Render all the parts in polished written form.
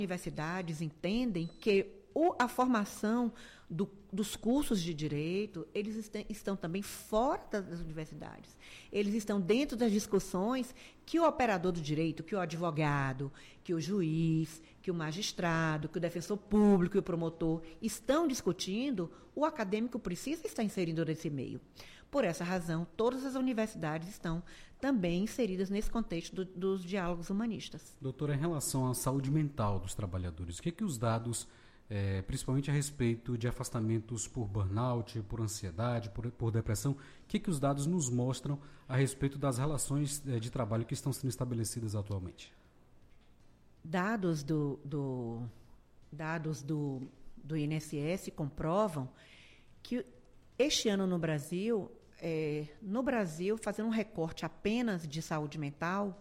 universidades entendem que a formação dos cursos de direito, eles estão também fora das universidades. Eles estão dentro das discussões que o operador do direito, que o advogado, que o juiz, que o magistrado, que o defensor público e o promotor estão discutindo, o acadêmico precisa estar inserido nesse meio. Por essa razão, todas as universidades estão também inseridas nesse contexto dos diálogos humanistas. Doutora, em relação à saúde mental dos trabalhadores, o que os dados, principalmente a respeito de afastamentos por burnout, por ansiedade, por depressão, o que os dados nos mostram a respeito das relações de trabalho que estão sendo estabelecidas atualmente? Dados do INSS comprovam que este ano no Brasil, fazendo um recorte apenas de saúde mental,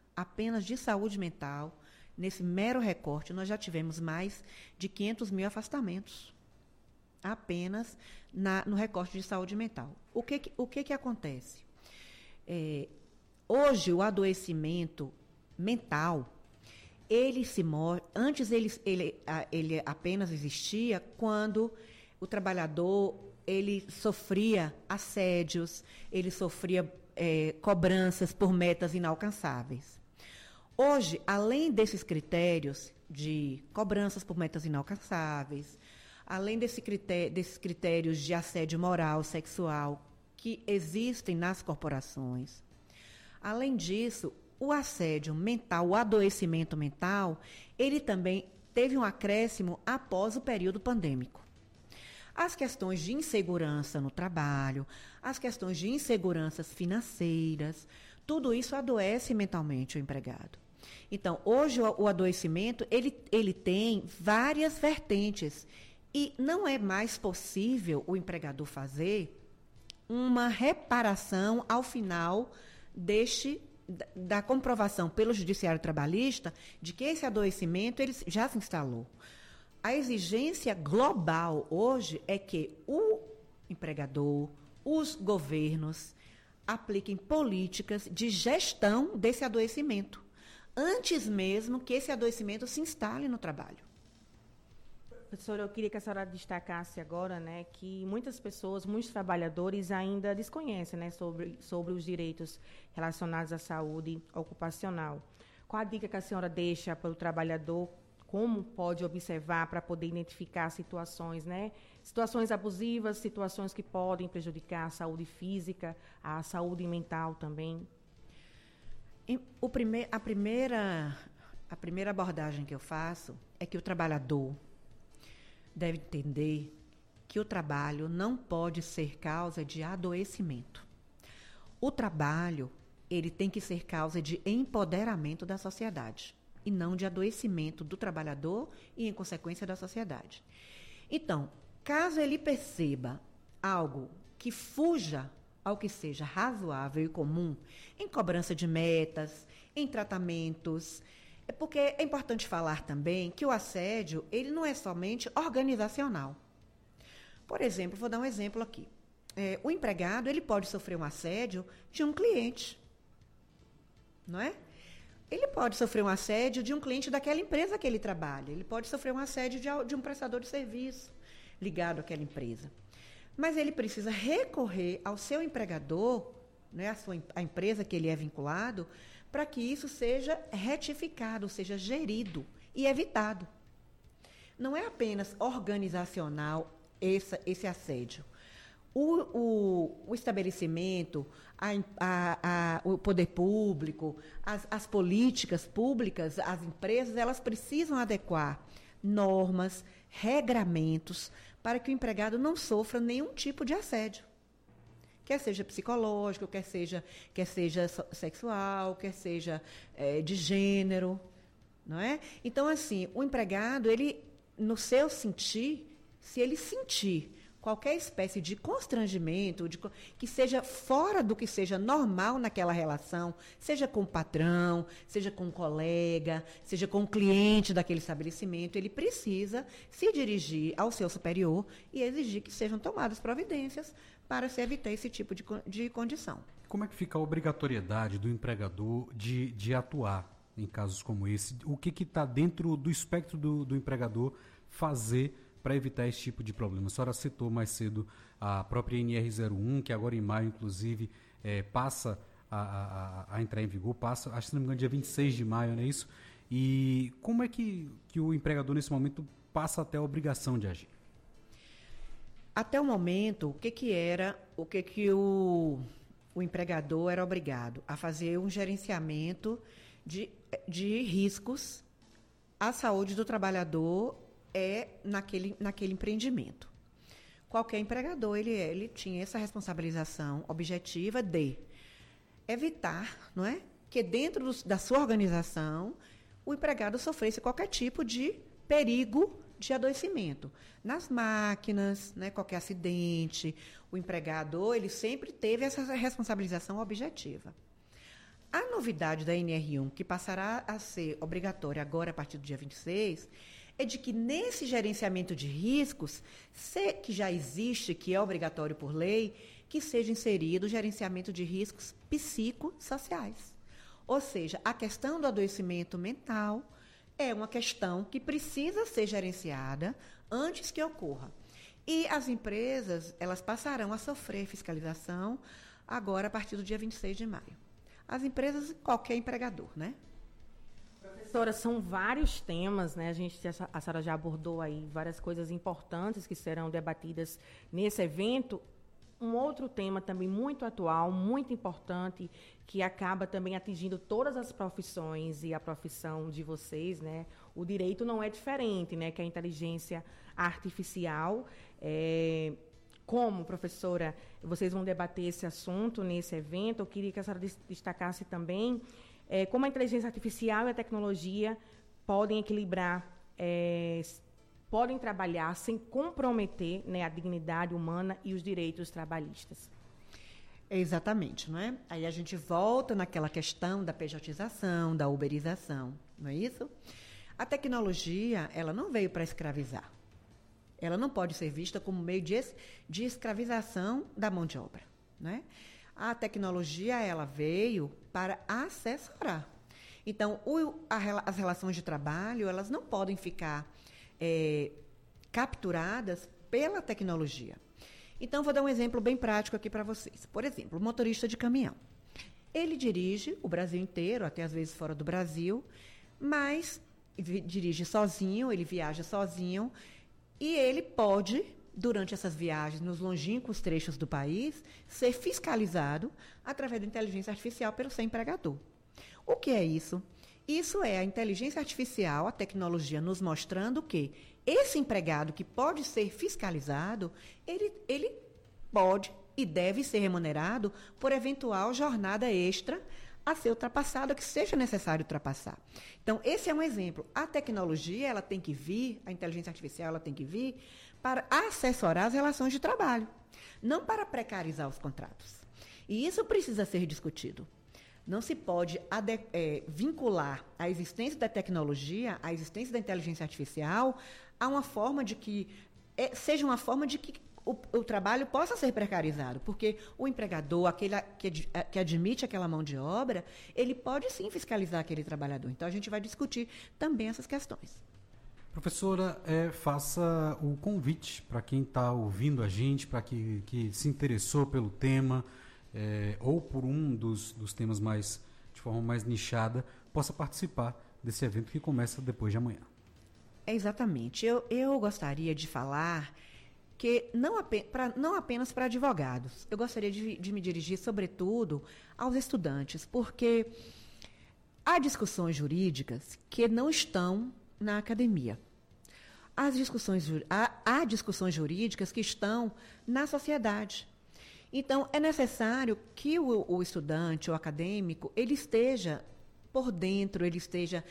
nesse mero recorte, nós já tivemos mais de 500 mil afastamentos, apenas no recorte de saúde mental. O que acontece? Hoje, o adoecimento mental, antes ele apenas existia quando o trabalhador ele sofria assédios, ele sofria cobranças por metas inalcançáveis. Hoje, além desses critérios de cobranças por metas inalcançáveis, além desses critérios de assédio moral, sexual, que existem nas corporações, além disso, o assédio mental, o adoecimento mental, ele também teve um acréscimo após o período pandêmico. As questões de insegurança no trabalho, as questões de inseguranças financeiras, tudo isso adoece mentalmente o empregado. Então, hoje o adoecimento, ele tem várias vertentes e não é mais possível o empregador fazer uma reparação ao final da comprovação pelo Judiciário Trabalhista de que esse adoecimento ele já se instalou. A exigência global hoje é que o empregador, os governos, apliquem políticas de gestão desse adoecimento, antes mesmo que esse adoecimento se instale no trabalho. Professora, eu queria que a senhora destacasse agora, né, que muitas pessoas, muitos trabalhadores ainda desconhecem, né, sobre os direitos relacionados à saúde ocupacional. Qual a dica que a senhora deixa para o trabalhador? Como pode observar para poder identificar situações, né? Situações abusivas, situações que podem prejudicar a saúde física, a saúde mental também? A primeira abordagem que eu faço é que o trabalhador deve entender que o trabalho não pode ser causa de adoecimento. O trabalho, ele tem que ser causa de empoderamento da sociedade e não de adoecimento do trabalhador e, em consequência, da sociedade. Então, caso ele perceba algo que fuja ao que seja razoável e comum, em cobrança de metas, em tratamentos, porque é importante falar também que o assédio, ele não é somente organizacional. Por exemplo, vou dar um exemplo aqui. O empregado, ele pode sofrer um assédio de um cliente, não é? Ele pode sofrer um assédio de um cliente daquela empresa que ele trabalha. Ele pode sofrer um assédio de um prestador de serviço ligado àquela empresa. Mas ele precisa recorrer ao seu empregador, né, a empresa que ele é vinculado, para que isso seja retificado, seja gerido e evitado. Não é apenas organizacional esse assédio. O estabelecimento, o poder público, as políticas públicas, as empresas, elas precisam adequar normas, regramentos, para que o empregado não sofra nenhum tipo de assédio. Quer seja psicológico, quer seja sexual, quer seja de gênero, não é? Então, assim, o empregado, ele, no seu sentir, se ele sentir qualquer espécie de constrangimento, que seja fora do que seja normal naquela relação, seja com o patrão, seja com o colega, seja com o cliente daquele estabelecimento, ele precisa se dirigir ao seu superior e exigir que sejam tomadas providências para se evitar esse tipo de condição. Como é que fica a obrigatoriedade do empregador de atuar em casos como esse? O que está dentro do espectro do empregador fazer para evitar esse tipo de problema? A senhora citou mais cedo a própria NR01, que agora em maio, inclusive, passa a entrar em vigor, acho que, se não me engano, dia 26 de maio, não é isso? E como é que o empregador, nesse momento, passa até a obrigação de agir? Até o momento, o empregador era obrigado a fazer um gerenciamento de riscos à saúde do trabalhador naquele empreendimento. Qualquer empregador, ele tinha essa responsabilização objetiva de evitar, não é, que dentro da sua organização o empregado sofresse qualquer tipo de perigo de adoecimento. Nas máquinas, né, qualquer acidente, o empregador ele sempre teve essa responsabilização objetiva. A novidade da NR1, que passará a ser obrigatória agora a partir do dia 26, é de que nesse gerenciamento de riscos, que já existe, que é obrigatório por lei, que seja inserido o gerenciamento de riscos psicossociais. Ou seja, a questão do adoecimento mental é uma questão que precisa ser gerenciada antes que ocorra. E as empresas, elas passarão a sofrer fiscalização agora a partir do dia 26 de maio. As empresas, qualquer empregador, né? Professora, são vários temas, né? A senhora já abordou aí várias coisas importantes que serão debatidas nesse evento. Um outro tema também muito atual, muito importante, que acaba também atingindo todas as profissões e a profissão de vocês, né? O direito não é diferente, né? Que a inteligência artificial. Como, professora, vocês vão debater esse assunto nesse evento, eu queria que a senhora destacasse também como a inteligência artificial e a tecnologia podem equilibrar, podem trabalhar sem comprometer, né, a dignidade humana e os direitos trabalhistas. Exatamente, não é? Aí a gente volta naquela questão da pejotização, da uberização, não é isso? A tecnologia, ela não veio para escravizar. Ela não pode ser vista como meio de escravização da mão de obra, né? A tecnologia, ela veio para assessorar. Então, as relações de trabalho, elas não podem ficar capturadas pela tecnologia. Então, vou dar um exemplo bem prático aqui para vocês. Por exemplo, o motorista de caminhão. Ele dirige o Brasil inteiro, até às vezes fora do Brasil, mas dirige sozinho, ele viaja sozinho, e ele pode, durante essas viagens, nos longínquos trechos do país, ser fiscalizado através da inteligência artificial pelo seu empregador. O que é isso? Isso é a inteligência artificial, a tecnologia nos mostrando que esse empregado que pode ser fiscalizado, ele pode e deve ser remunerado por eventual jornada extra a ser ultrapassada, que seja necessário ultrapassar. Então, esse é um exemplo. A tecnologia, ela tem que vir, a inteligência artificial, ela tem que vir para assessorar as relações de trabalho, não para precarizar os contratos. E isso precisa ser discutido. Não se pode vincular a existência da tecnologia, a existência da inteligência artificial, a uma forma de que seja uma forma de que o trabalho possa ser precarizado, porque o empregador, aquele que admite aquela mão de obra, ele pode sim fiscalizar aquele trabalhador. Então, a gente vai discutir também essas questões. Professora, faça o convite para quem está ouvindo a gente, para que se interessou pelo tema, ou por um dos temas de forma mais nichada, possa participar desse evento que começa depois de amanhã. Exatamente. Eu gostaria de falar que não apenas para advogados. Eu gostaria de me dirigir, sobretudo, aos estudantes, porque há discussões jurídicas que não estão na academia. Há discussões jurídicas que estão na sociedade. Então, é necessário que o estudante, o acadêmico, ele esteja por dentro, ele esteja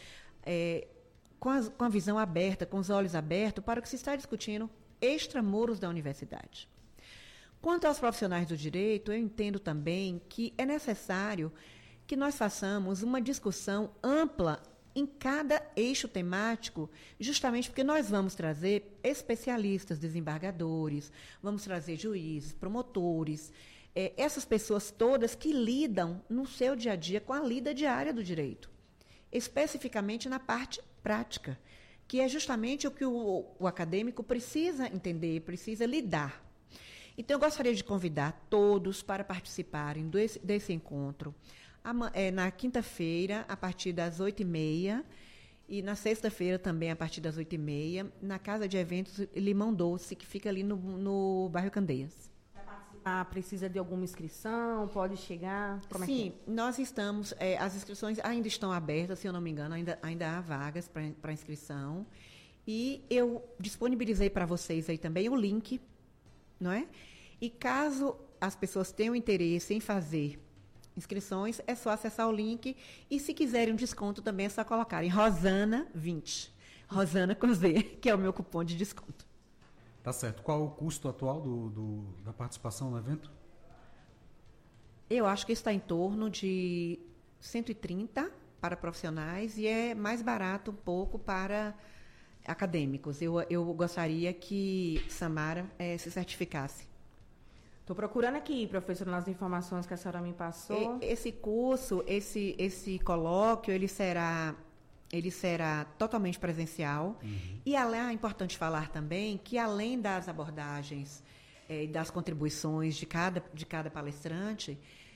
com a visão aberta, com os olhos abertos para o que se está discutindo extramuros da universidade. Quanto aos profissionais do direito, eu entendo também que é necessário que nós façamos uma discussão ampla em cada eixo temático, justamente porque nós vamos trazer especialistas, desembargadores, vamos trazer juízes, promotores, essas pessoas todas que lidam no seu dia a dia com a lida diária do direito. especificamente na parte prática, que é justamente o que o acadêmico precisa entender, precisa lidar. Então, eu gostaria de convidar todos para participarem desse encontro na quinta-feira, a partir das 8h30, e na sexta-feira também, a partir das 8h30, na Casa de Eventos Limão Doce, que fica ali no bairro Candeias. Precisa de alguma inscrição? Pode chegar? Sim, nós estamos... as inscrições ainda estão abertas, se eu não me engano, ainda há vagas para inscrição. E eu disponibilizei para vocês aí também o link, não é? E caso as pessoas tenham interesse em fazer inscrições, é só acessar o link. E se quiserem um desconto também, é só colocarem Rosana20. Rosana com Z, que é o meu cupom de desconto. Tá certo. Qual é o custo atual da participação no evento? Eu acho que está em torno de 130 para profissionais e é mais barato um pouco para acadêmicos. Eu gostaria que Samara se certificasse. Estou procurando aqui, professora, nas informações que a senhora me passou. Esse curso, esse colóquio, ele será totalmente presencial. E é importante falar também que, além das abordagens e das contribuições de cada palestrante,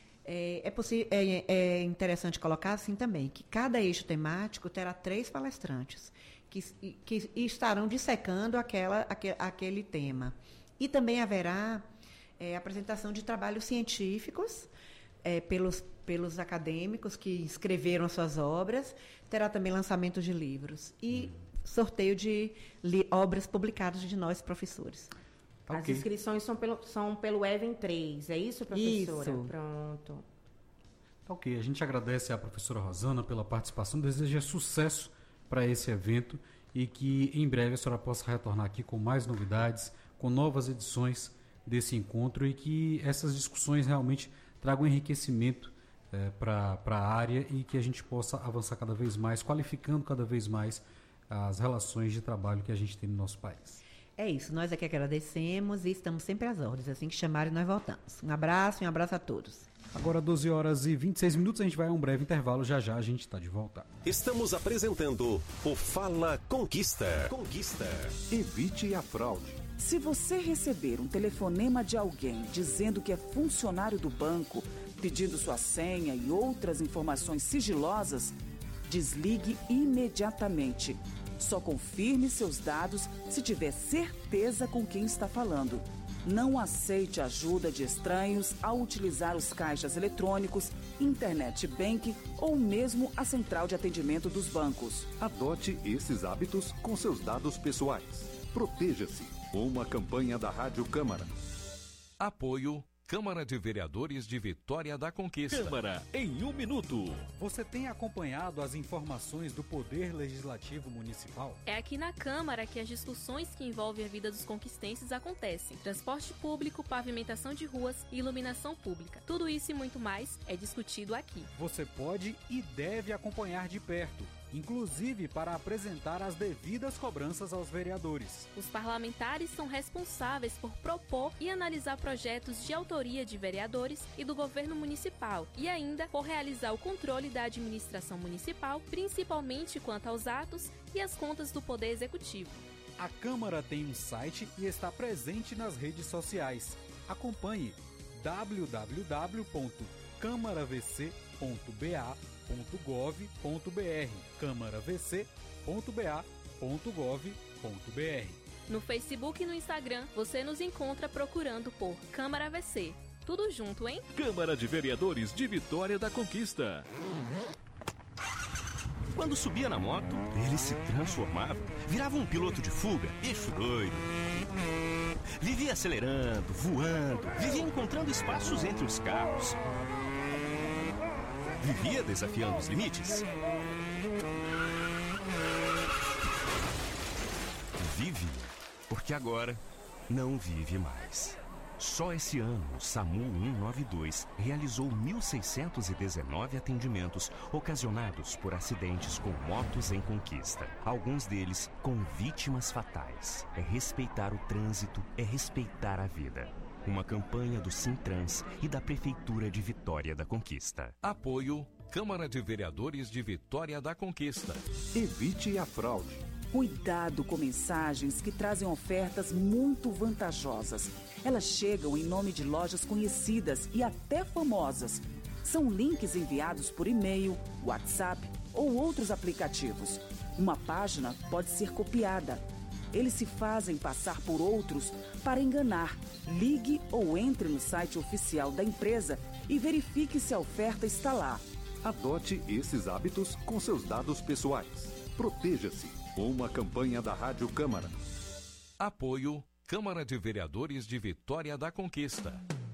é interessante colocar assim também, que cada eixo temático terá 3 palestrantes que estarão dissecando aquele tema. E também haverá apresentação de trabalhos científicos pelos acadêmicos que escreveram suas obras. Terá também lançamento de livros e sorteio de obras publicadas de nós, professores. As inscrições são pelo Even 3, é isso, professora? Isso. Pronto. Ok, a gente agradece à professora Rosana pela participação, deseja sucesso para esse evento e que em breve a senhora possa retornar aqui com mais novidades, com novas edições desse encontro e que essas discussões realmente tragam enriquecimento para a área e que a gente possa avançar cada vez mais, qualificando cada vez mais as relações de trabalho que a gente tem no nosso país. É isso, nós aqui agradecemos e estamos sempre às ordens. Assim que chamarem, nós voltamos. Um abraço a todos. Agora 12h26, a gente vai a um breve intervalo, já a gente está de volta. Estamos apresentando o Fala Conquista. Evite a fraude. Se você receber um telefonema de alguém dizendo que é funcionário do banco, pedindo sua senha e outras informações sigilosas, desligue imediatamente. Só confirme seus dados se tiver certeza com quem está falando. Não aceite ajuda de estranhos ao utilizar os caixas eletrônicos, internet banking ou mesmo a central de atendimento dos bancos. Adote esses hábitos com seus dados pessoais. Proteja-se. Uma campanha da Rádio Câmara. Apoio Câmara de Vereadores de Vitória da Conquista. Câmara em 1 minuto. Você tem acompanhado as informações do Poder Legislativo Municipal? É aqui na Câmara que as discussões que envolvem a vida dos conquistenses acontecem. Transporte público, pavimentação de ruas e iluminação pública. Tudo isso e muito mais é discutido aqui. Você pode e deve acompanhar de perto, inclusive para apresentar as devidas cobranças aos vereadores. Os parlamentares são responsáveis por propor e analisar projetos de autoria de vereadores e do governo municipal e ainda por realizar o controle da administração municipal, principalmente quanto aos atos e às contas do Poder Executivo. A Câmara tem um site e está presente nas redes sociais. Acompanhe www.câmaravc.ba.gov.br câmaravc.ba.gov.br. No Facebook e no Instagram, você nos encontra procurando por Câmara VC. Tudo junto, hein? Câmara de Vereadores de Vitória da Conquista. Quando subia na moto, ele se transformava, virava um piloto de fuga, eixo doido. Vivia acelerando, voando, vivia encontrando espaços entre os carros. Vivia desafiando os limites. Vive, porque agora não vive mais. Só esse ano, o SAMU 192 realizou 1.619 atendimentos ocasionados por acidentes com motos em conquista. Alguns deles com vítimas fatais. É respeitar o trânsito, é respeitar a vida. Uma campanha do Sintrans e da Prefeitura de Vitória da Conquista. Apoio Câmara de Vereadores de Vitória da Conquista. Evite a fraude. Cuidado com mensagens que trazem ofertas muito vantajosas. Elas chegam em nome de lojas conhecidas e até famosas. São links enviados por e-mail, WhatsApp ou outros aplicativos. Uma página pode ser copiada. Eles se fazem passar por outros para enganar. Ligue ou entre no site oficial da empresa e verifique se a oferta está lá. Adote esses hábitos com seus dados pessoais. Proteja-se. Uma campanha da Rádio Câmara. Apoio Câmara de Vereadores de Vitória da Conquista.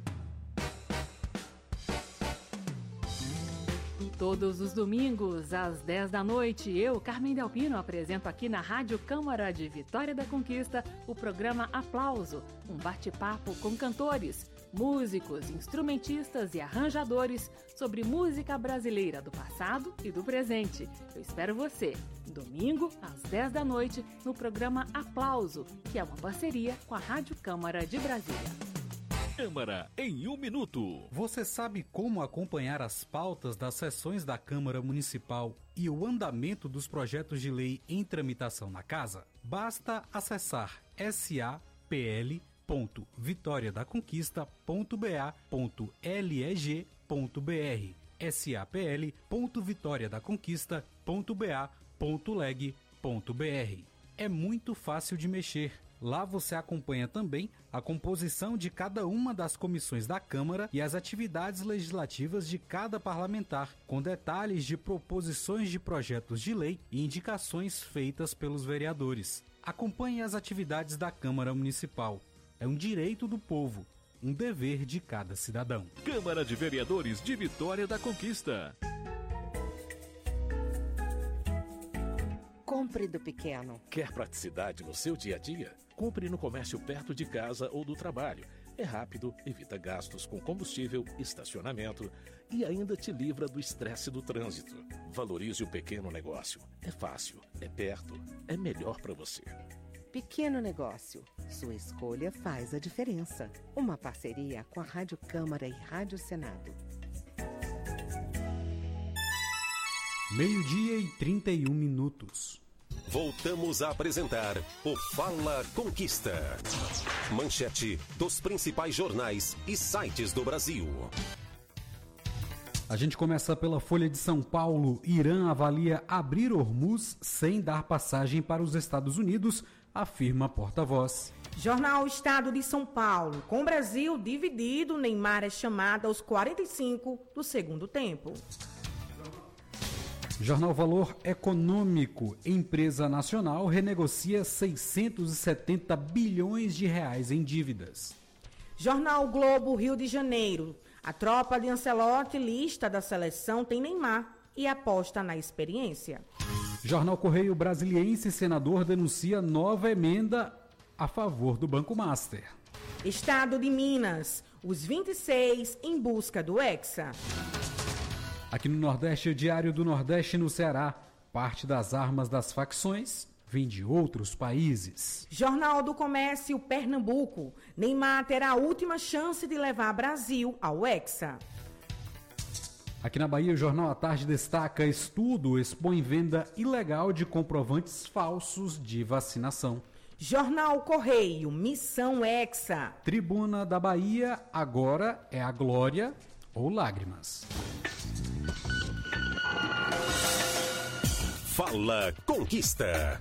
Todos os domingos, às 10 da noite, eu, Carmen Delpino, apresento aqui na Rádio Câmara de Vitória da Conquista o programa Aplauso, um bate-papo com cantores, músicos, instrumentistas e arranjadores sobre música brasileira do passado e do presente. Eu espero você, domingo, às 10 da noite, no programa Aplauso, que é uma parceria com a Rádio Câmara de Brasília. Câmara em 1 minuto. Você sabe como acompanhar as pautas das sessões da Câmara Municipal e o andamento dos projetos de lei em tramitação na Casa? Basta acessar sapl.vitoriadaconquista.ba.leg.br sapl.vitoriadaconquista.ba.leg.br. É muito fácil de mexer. Lá você acompanha também a composição de cada uma das comissões da Câmara e as atividades legislativas de cada parlamentar, com detalhes de proposições de projetos de lei e indicações feitas pelos vereadores. Acompanhe as atividades da Câmara Municipal. É um direito do povo, um dever de cada cidadão. Câmara de Vereadores de Vitória da Conquista. Compre do pequeno. Quer praticidade no seu dia a dia? Compre no comércio perto de casa ou do trabalho. É rápido, evita gastos com combustível, estacionamento e ainda te livra do estresse do trânsito. Valorize o pequeno negócio. É fácil, é perto, é melhor para você. Pequeno negócio. Sua escolha faz a diferença. Uma parceria com a Rádio Câmara e Rádio Senado. 12:31. Voltamos a apresentar o Fala Conquista. Manchete dos principais jornais e sites do Brasil. A gente começa pela Folha de São Paulo. Irã avalia abrir Hormuz sem dar passagem para os Estados Unidos, afirma porta-voz. Jornal Estado de São Paulo. Com o Brasil dividido, Neymar é chamado aos 45 do segundo tempo. Jornal Valor Econômico. Empresa nacional renegocia 670 bilhões de reais em dívidas. Jornal Globo Rio de Janeiro. A tropa de Ancelotti, lista da seleção, tem Neymar e aposta na experiência. Jornal Correio Brasiliense. Senador denuncia nova emenda a favor do Banco Master. Estado de Minas. Os 26 em busca do Hexa. Aqui no Nordeste, o Diário do Nordeste no Ceará. Parte das armas das facções vem de outros países. Jornal do Comércio Pernambuco. Neymar terá a última chance de levar Brasil ao Hexa. Aqui na Bahia, o Jornal à Tarde destaca: estudo expõe venda ilegal de comprovantes falsos de vacinação. Jornal Correio, Missão Hexa. Tribuna da Bahia, agora é a glória ou lágrimas. Fala Conquista.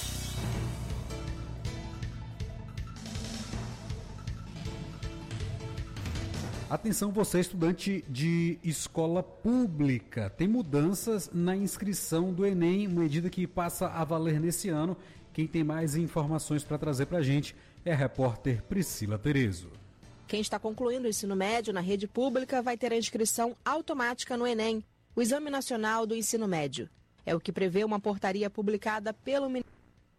Atenção você, estudante de escola pública. Tem mudanças na inscrição do Enem, medida que passa a valer nesse ano. Quem tem mais informações para trazer para a gente é a repórter Priscila Terezo. Quem está concluindo o ensino médio na rede pública vai ter a inscrição automática no Enem, o Exame Nacional do Ensino Médio. É o que prevê uma portaria publicada pelo Ministério.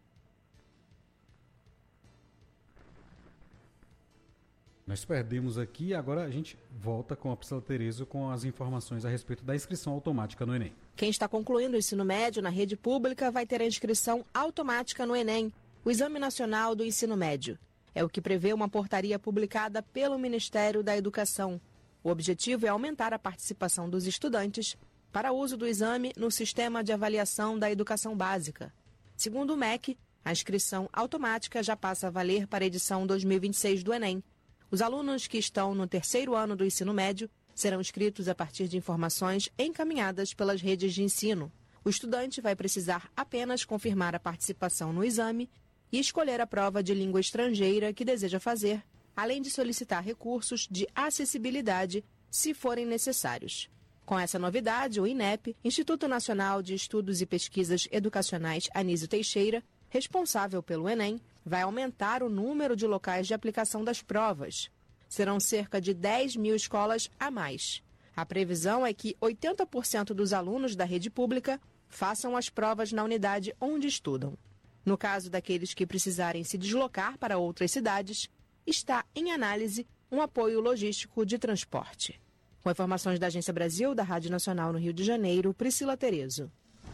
Nós perdemos aqui, agora a gente volta com a Priscila Terezo com as informações a respeito da inscrição automática no Enem. Quem está concluindo o ensino médio na rede pública vai ter a inscrição automática no Enem, o Exame Nacional do Ensino Médio. É o que prevê uma portaria publicada pelo Ministério da Educação. O objetivo é aumentar a participação dos estudantes para uso do exame no Sistema de Avaliação da Educação Básica. Segundo o MEC, a inscrição automática já passa a valer para a edição 2026 do Enem. Os alunos que estão no terceiro ano do ensino médio serão inscritos a partir de informações encaminhadas pelas redes de ensino. O estudante vai precisar apenas confirmar a participação no exame e escolher a prova de língua estrangeira que deseja fazer, além de solicitar recursos de acessibilidade, se forem necessários. Com essa novidade, o INEP, Instituto Nacional de Estudos e Pesquisas Educacionais Anísio Teixeira, responsável pelo Enem, vai aumentar o número de locais de aplicação das provas. Serão cerca de 10 mil escolas a mais. A previsão é que 80% dos alunos da rede pública façam as provas na unidade onde estudam. No caso daqueles que precisarem se deslocar para outras cidades, está em análise um apoio logístico de transporte. Com informações da Agência Brasil, da Rádio Nacional no Rio de Janeiro, Priscila Terezo.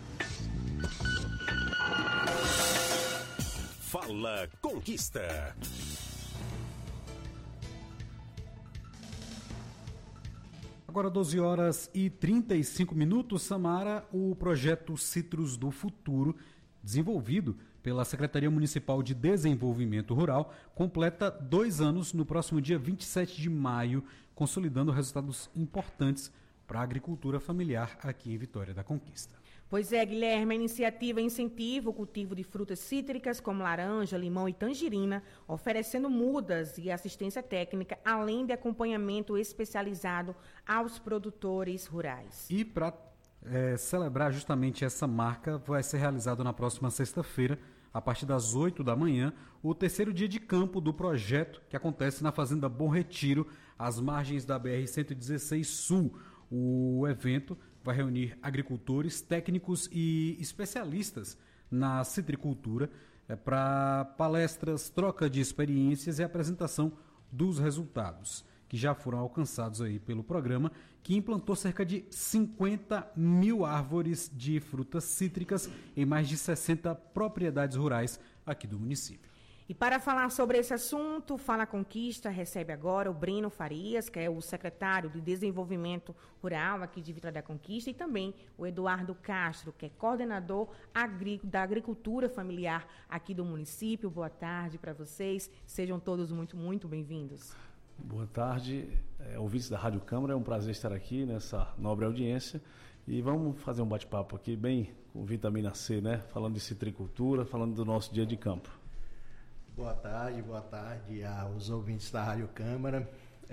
Fala Conquista. Agora 12 horas e 35 minutos, Samara, o projeto Citrus do Futuro, desenvolvido pela Secretaria Municipal de Desenvolvimento Rural, completa 2 anos no próximo dia 27 de maio, consolidando resultados importantes para a agricultura familiar aqui em Vitória da Conquista. Pois é, Guilherme, a iniciativa incentiva o cultivo de frutas cítricas como laranja, limão e tangerina, oferecendo mudas e assistência técnica, além de acompanhamento especializado aos produtores rurais. E para celebrar justamente essa marca, vai ser realizado na próxima sexta-feira, a partir das 8 da manhã, o terceiro dia de campo do projeto, que acontece na Fazenda Bom Retiro, às margens da BR-116 Sul. O evento vai reunir agricultores, técnicos e especialistas na citricultura para palestras, troca de experiências e apresentação dos resultados que já foram alcançados aí pelo programa, que implantou cerca de 50 mil árvores de frutas cítricas em mais de 60 propriedades rurais aqui do município. E para falar sobre esse assunto, Fala Conquista recebe agora o Breno Farias, que é o secretário de Desenvolvimento Rural aqui de Vitória da Conquista, e também o Eduardo Castro, que é coordenador da agricultura familiar aqui do município. Boa tarde para vocês, sejam todos muito, muito bem-vindos. Boa tarde, ouvintes da Rádio Câmara, é um prazer estar aqui nessa nobre audiência e vamos fazer um bate-papo aqui bem com vitamina C, né? Falando de citricultura, falando do nosso dia de campo. Boa tarde aos ouvintes da Rádio Câmara.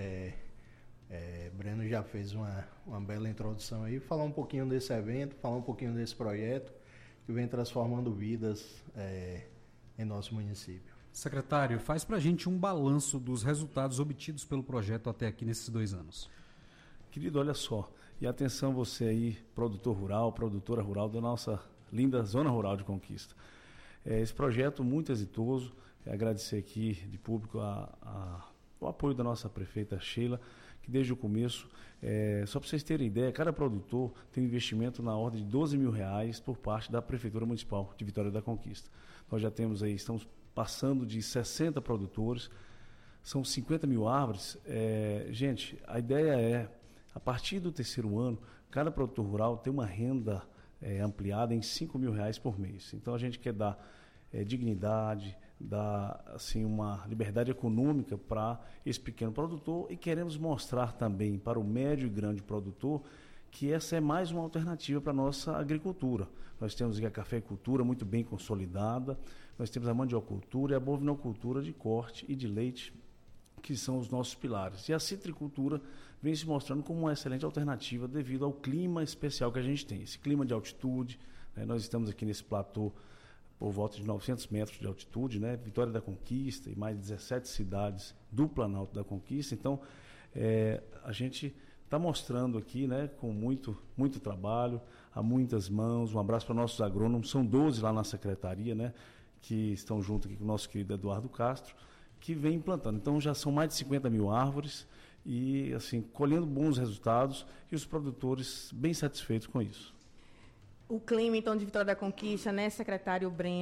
Breno já fez uma bela introdução aí, falar um pouquinho desse evento, falar um pouquinho desse projeto que vem transformando vidas em nosso município. Secretário, faz para a gente um balanço dos resultados obtidos pelo projeto até aqui nesses 2 anos. Querido, olha só, e atenção você aí, produtor rural, produtora rural da nossa linda Zona Rural de Conquista. Esse projeto muito exitoso, agradecer aqui de público o apoio da nossa prefeita Sheila, que desde o começo, só para vocês terem ideia, cada produtor tem um investimento na ordem de R$12 mil por parte da Prefeitura Municipal de Vitória da Conquista. Nós já temos aí, estamos passando de 60 produtores, são 50 mil árvores. Gente, a ideia é, a partir do terceiro ano, cada produtor rural tem uma renda ampliada em R$5 mil por mês. Então a gente quer dar dignidade, dar assim, uma liberdade econômica para esse pequeno produtor e queremos mostrar também para o médio e grande produtor que essa é mais uma alternativa para a nossa agricultura. Nós temos aqui a cafeicultura muito bem consolidada, nós temos a mandiocultura e a bovinocultura de corte e de leite, que são os nossos pilares. E a citricultura vem se mostrando como uma excelente alternativa devido ao clima especial que a gente tem. Esse clima de altitude, né? Nós estamos aqui nesse platô por volta de 900 metros de altitude, né? Vitória da Conquista e mais de 17 cidades do Planalto da Conquista. Então, a gente está mostrando aqui, né, com muito trabalho, há muitas mãos. Um abraço para nossos agrônomos, são 12 lá na secretaria, né, que estão junto aqui com o nosso querido Eduardo Castro, que vem implantando. Então já são mais de 50 mil árvores e assim, colhendo bons resultados e os produtores bem satisfeitos com isso. O clima, então, de Vitória da Conquista, né, secretário Breno,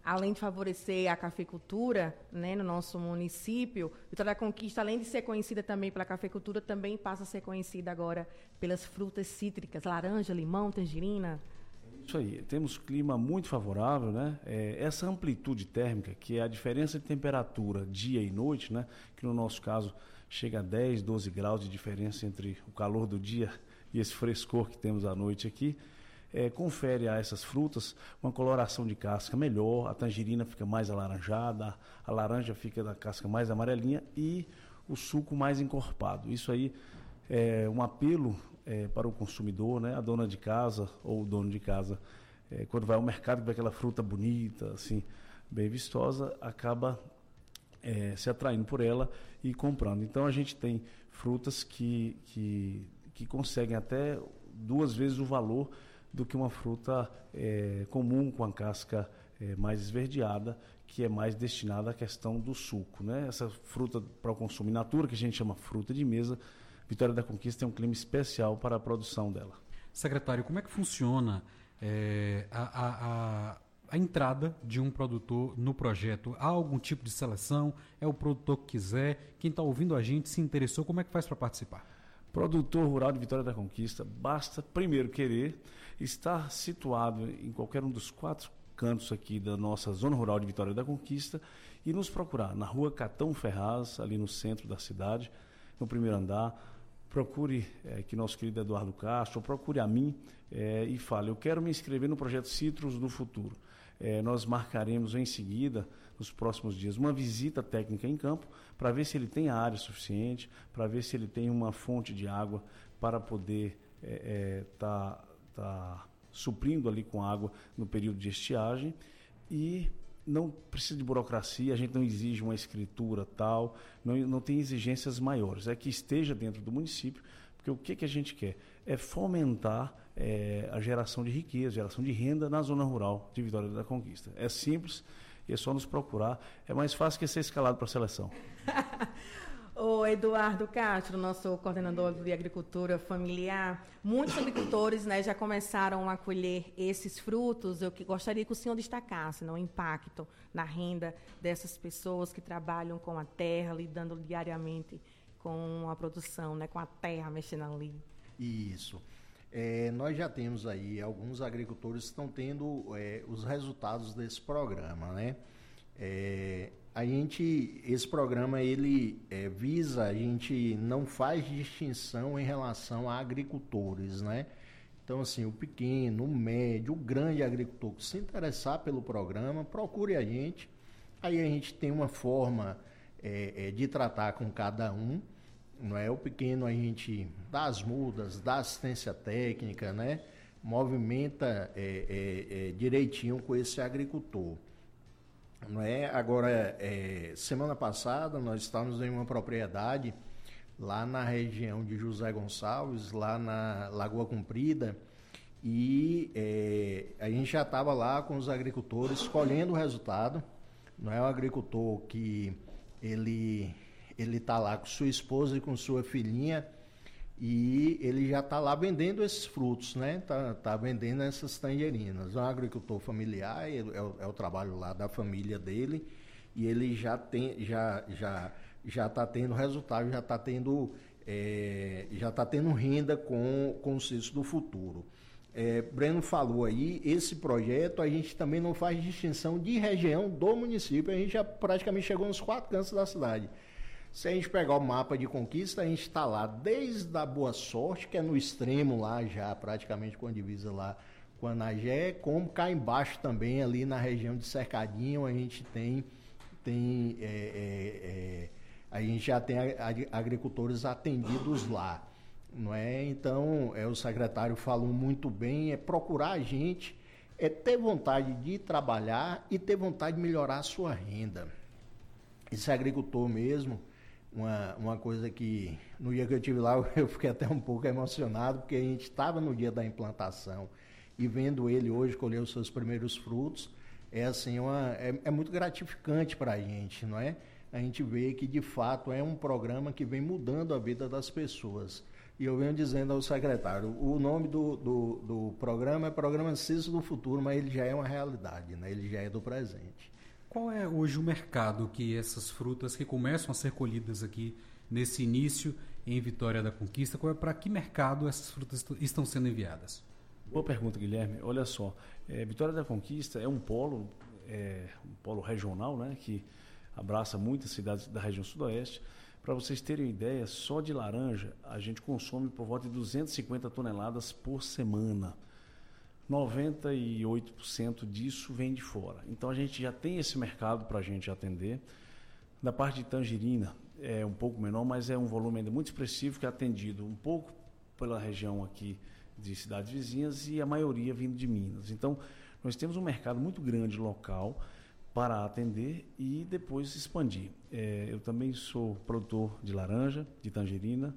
além de favorecer a cafeicultura, né, no nosso município, Vitória da Conquista, além de ser conhecida também pela cafeicultura, também passa a ser conhecida agora pelas frutas cítricas, laranja, limão, tangerina. Isso aí, temos clima muito favorável, né? Essa amplitude térmica, que é a diferença de temperatura dia e noite, né? Que no nosso caso chega a 10, 12 graus de diferença entre o calor do dia e esse frescor que temos à noite aqui, confere a essas frutas uma coloração de casca melhor, a tangerina fica mais alaranjada, a laranja fica da casca mais amarelinha e o suco mais encorpado. Isso aí é um apelo para o consumidor, né? A dona de casa ou o dono de casa, quando vai ao mercado, vê aquela fruta bonita, assim, bem vistosa, acaba se atraindo por ela e comprando. Então a gente tem frutas que conseguem até 2 vezes o valor do que uma fruta comum com a casca mais esverdeada, que é mais destinada à questão do suco, né? Essa fruta para o consumo in natura, que a gente chama fruta de mesa, Vitória da Conquista tem um clima especial para a produção dela. Secretário, como é que funciona a entrada de um produtor no projeto? Há algum tipo de seleção? É o produtor que quiser? Quem está ouvindo a gente se interessou, como é que faz para participar? Produtor rural de Vitória da Conquista, basta primeiro querer estar situado em qualquer um dos 4 cantos aqui da nossa zona rural de Vitória da Conquista e nos procurar na rua Catão Ferraz, ali no centro da cidade, no primeiro andar. Procure que nosso querido Eduardo Castro, ou procure a mim e fale, eu quero me inscrever no projeto Citros do Futuro. Nós marcaremos em seguida, nos próximos dias, uma visita técnica em campo para ver se ele tem a área suficiente, para ver se ele tem uma fonte de água para poder tá suprindo ali com água no período de estiagem. E não precisa de burocracia, a gente não exige uma escritura tal, não tem exigências maiores, é que esteja dentro do município, porque o que a gente quer é fomentar a geração de riqueza, geração de renda na zona rural de Vitória da Conquista. É simples e é só nos procurar, é mais fácil que ser escalado para a seleção. O Eduardo Castro, nosso coordenador de agricultura familiar, muitos agricultores, né, já começaram a colher esses frutos. Eu gostaria que o senhor destacasse, o impacto na renda dessas pessoas que trabalham com a terra, lidando diariamente com a produção, né, com a terra, mexendo ali. Isso. Nós já temos aí alguns agricultores que estão tendo os resultados desse programa, né? Esse programa ele visa, a gente não faz distinção em relação a agricultores, né? Então, assim, o pequeno, o médio, o grande agricultor que se interessar pelo programa, procure a gente. Aí a gente tem uma forma de tratar com cada um, não é? O pequeno a gente dá as mudas, dá assistência técnica, né? Movimenta direitinho com esse agricultor. Não é? Agora, semana passada, nós estávamos em uma propriedade lá na região de José Gonçalves, lá na Lagoa Comprida, e a gente já estava lá com os agricultores colhendo o resultado. Não é? O agricultor que ele está lá com sua esposa e com sua filhinha, e ele já está lá vendendo esses frutos, né? Tá vendendo essas tangerinas. É um agricultor familiar, é o trabalho lá da família dele, e ele já está tendo resultado, já está tendo renda com o Citros do Futuro. Breno falou aí, esse projeto a gente também não faz distinção de região do município, a gente já praticamente chegou nos 4 cantos da cidade. Se a gente pegar o mapa de Conquista, a gente está lá desde a Boa Sorte, que é no extremo lá já, praticamente com a divisa lá com a Anagé, como cá embaixo também, ali na região de Cercadinho, a gente a gente já tem agricultores atendidos lá, não é? Então, o secretário falou muito bem, procurar a gente, ter vontade de trabalhar e ter vontade de melhorar a sua renda. Esse agricultor mesmo, uma coisa que no dia que eu estive lá eu fiquei até um pouco emocionado, porque a gente estava no dia da implantação e vendo ele hoje colher os seus primeiros frutos, é muito gratificante para a gente, não é? A gente vê que de fato é um programa que vem mudando a vida das pessoas. E eu venho dizendo ao secretário, o nome do programa é Programa Cisco do Futuro, mas ele já é uma realidade, né? Ele já é do presente. Qual é hoje o mercado que essas frutas que começam a ser colhidas aqui nesse início em Vitória da Conquista, para que mercado essas frutas estão sendo enviadas? Boa pergunta, Guilherme. Olha só, Vitória da Conquista é um polo regional, né, que abraça muitas cidades da região sudoeste. Para vocês terem uma ideia, só de laranja a gente consome por volta de 250 toneladas por semana. 98% disso vem de fora. Então a gente já tem esse mercado para a gente atender. Da parte de tangerina é um pouco menor, mas é um volume ainda muito expressivo que é atendido um pouco pela região aqui de cidades vizinhas e a maioria vindo de Minas. Então nós temos um mercado muito grande local para atender e depois expandir. Eu também sou produtor de laranja, de tangerina,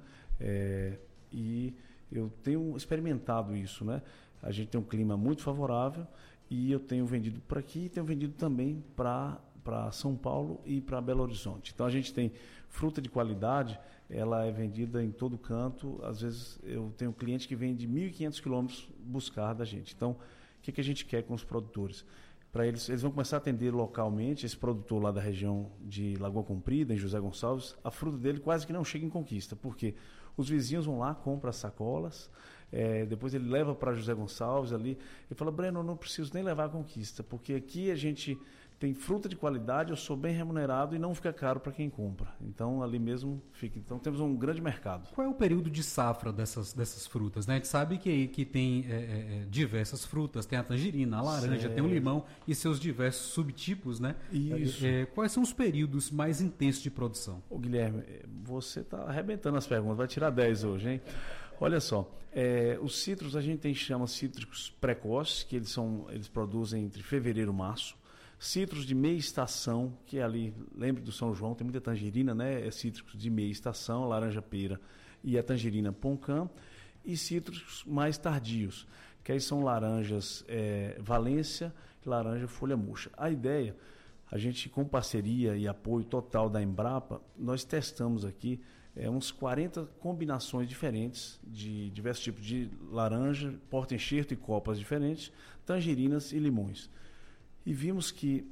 e eu tenho experimentado isso, né? A gente tem um clima muito favorável e eu tenho vendido para aqui e tenho vendido também para São Paulo e para Belo Horizonte. Então a gente tem fruta de qualidade, ela é vendida em todo canto. Às vezes eu tenho cliente que vem de 1.500 quilômetros buscar da gente. Então o que a gente quer com os produtores? Para eles vão começar a atender localmente. Esse produtor lá da região de Lagoa Comprida, em José Gonçalves, a fruta dele quase que não chega em Conquista, porque os vizinhos vão lá, compram as sacolas, depois ele leva para José Gonçalves ali, e fala, Breno, eu não preciso nem levar a Conquista, porque aqui a gente tem fruta de qualidade, eu sou bem remunerado e não fica caro para quem compra. Então, ali mesmo fica. Então, temos um grande mercado. Qual é o período de safra dessas frutas, né? A gente sabe que tem diversas frutas, tem a tangerina, a laranja, tem o limão e seus diversos subtipos, né? Isso. Quais são os períodos mais intensos de produção? Ô, Guilherme, você está arrebentando as perguntas, vai tirar 10 hoje, hein? Olha só, os cítricos, a gente chama cítricos precoces, que eles produzem entre fevereiro e março. Cítricos de meia estação, que é ali, lembre do São João, tem muita tangerina, né? É cítricos de meia estação, laranja pera e a tangerina poncã. E cítricos mais tardios, que aí são laranjas Valência e laranja folha murcha. A ideia, a gente com parceria e apoio total da Embrapa, nós testamos aqui uns 40 combinações diferentes de diversos tipos de laranja, porta-enxerto e copas diferentes, tangerinas e limões. E vimos que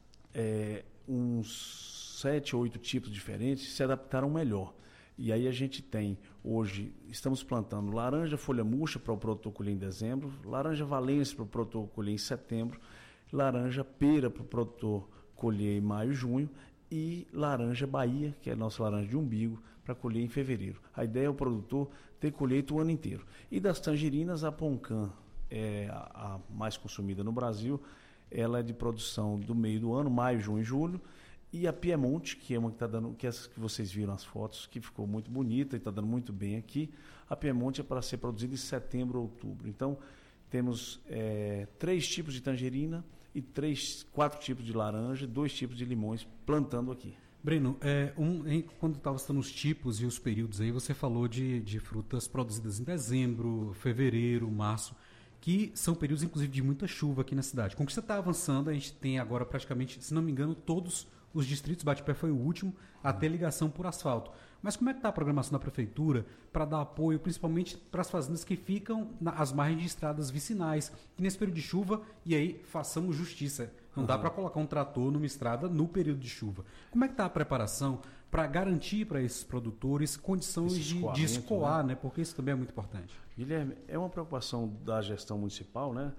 uns 7 ou 8 tipos diferentes se adaptaram melhor. E aí a gente tem, hoje, estamos plantando laranja folha murcha para o produtor colher em dezembro, laranja valência para o produtor colher em setembro, laranja pera para o produtor colher em maio e junho, e laranja Bahia, que é a nossa laranja de umbigo, para colher em fevereiro. A ideia é o produtor ter colheita o ano inteiro. E das tangerinas, a poncã é a mais consumida no Brasil. Ela é de produção do meio do ano, maio, junho e julho. E a Piemonte, que é uma que está dando, que é essa que vocês viram as fotos, que ficou muito bonita e está dando muito bem aqui. A Piemonte é para ser produzida em setembro ou outubro. Então, temos 3 tipos de tangerina e 4 tipos de laranja, 2 tipos de limões plantando aqui. Breno, quando estava citando os tipos e os períodos aí, você falou de frutas produzidas em dezembro, fevereiro, março, que são períodos, inclusive, de muita chuva aqui na cidade. Com que você está avançando, a gente tem agora praticamente, se não me engano, todos os distritos, Batipé foi o último a ter ligação por asfalto. Mas como é que está a programação da prefeitura para dar apoio, principalmente para as fazendas que ficam às margens de estradas vicinais, que nesse período de chuva, e aí façamos justiça, não dá para colocar um trator numa estrada no período de chuva. Como é que está a preparação para garantir para esses produtores condições de escoar, né? Porque isso também é muito importante. Guilherme, é uma preocupação da gestão municipal, né?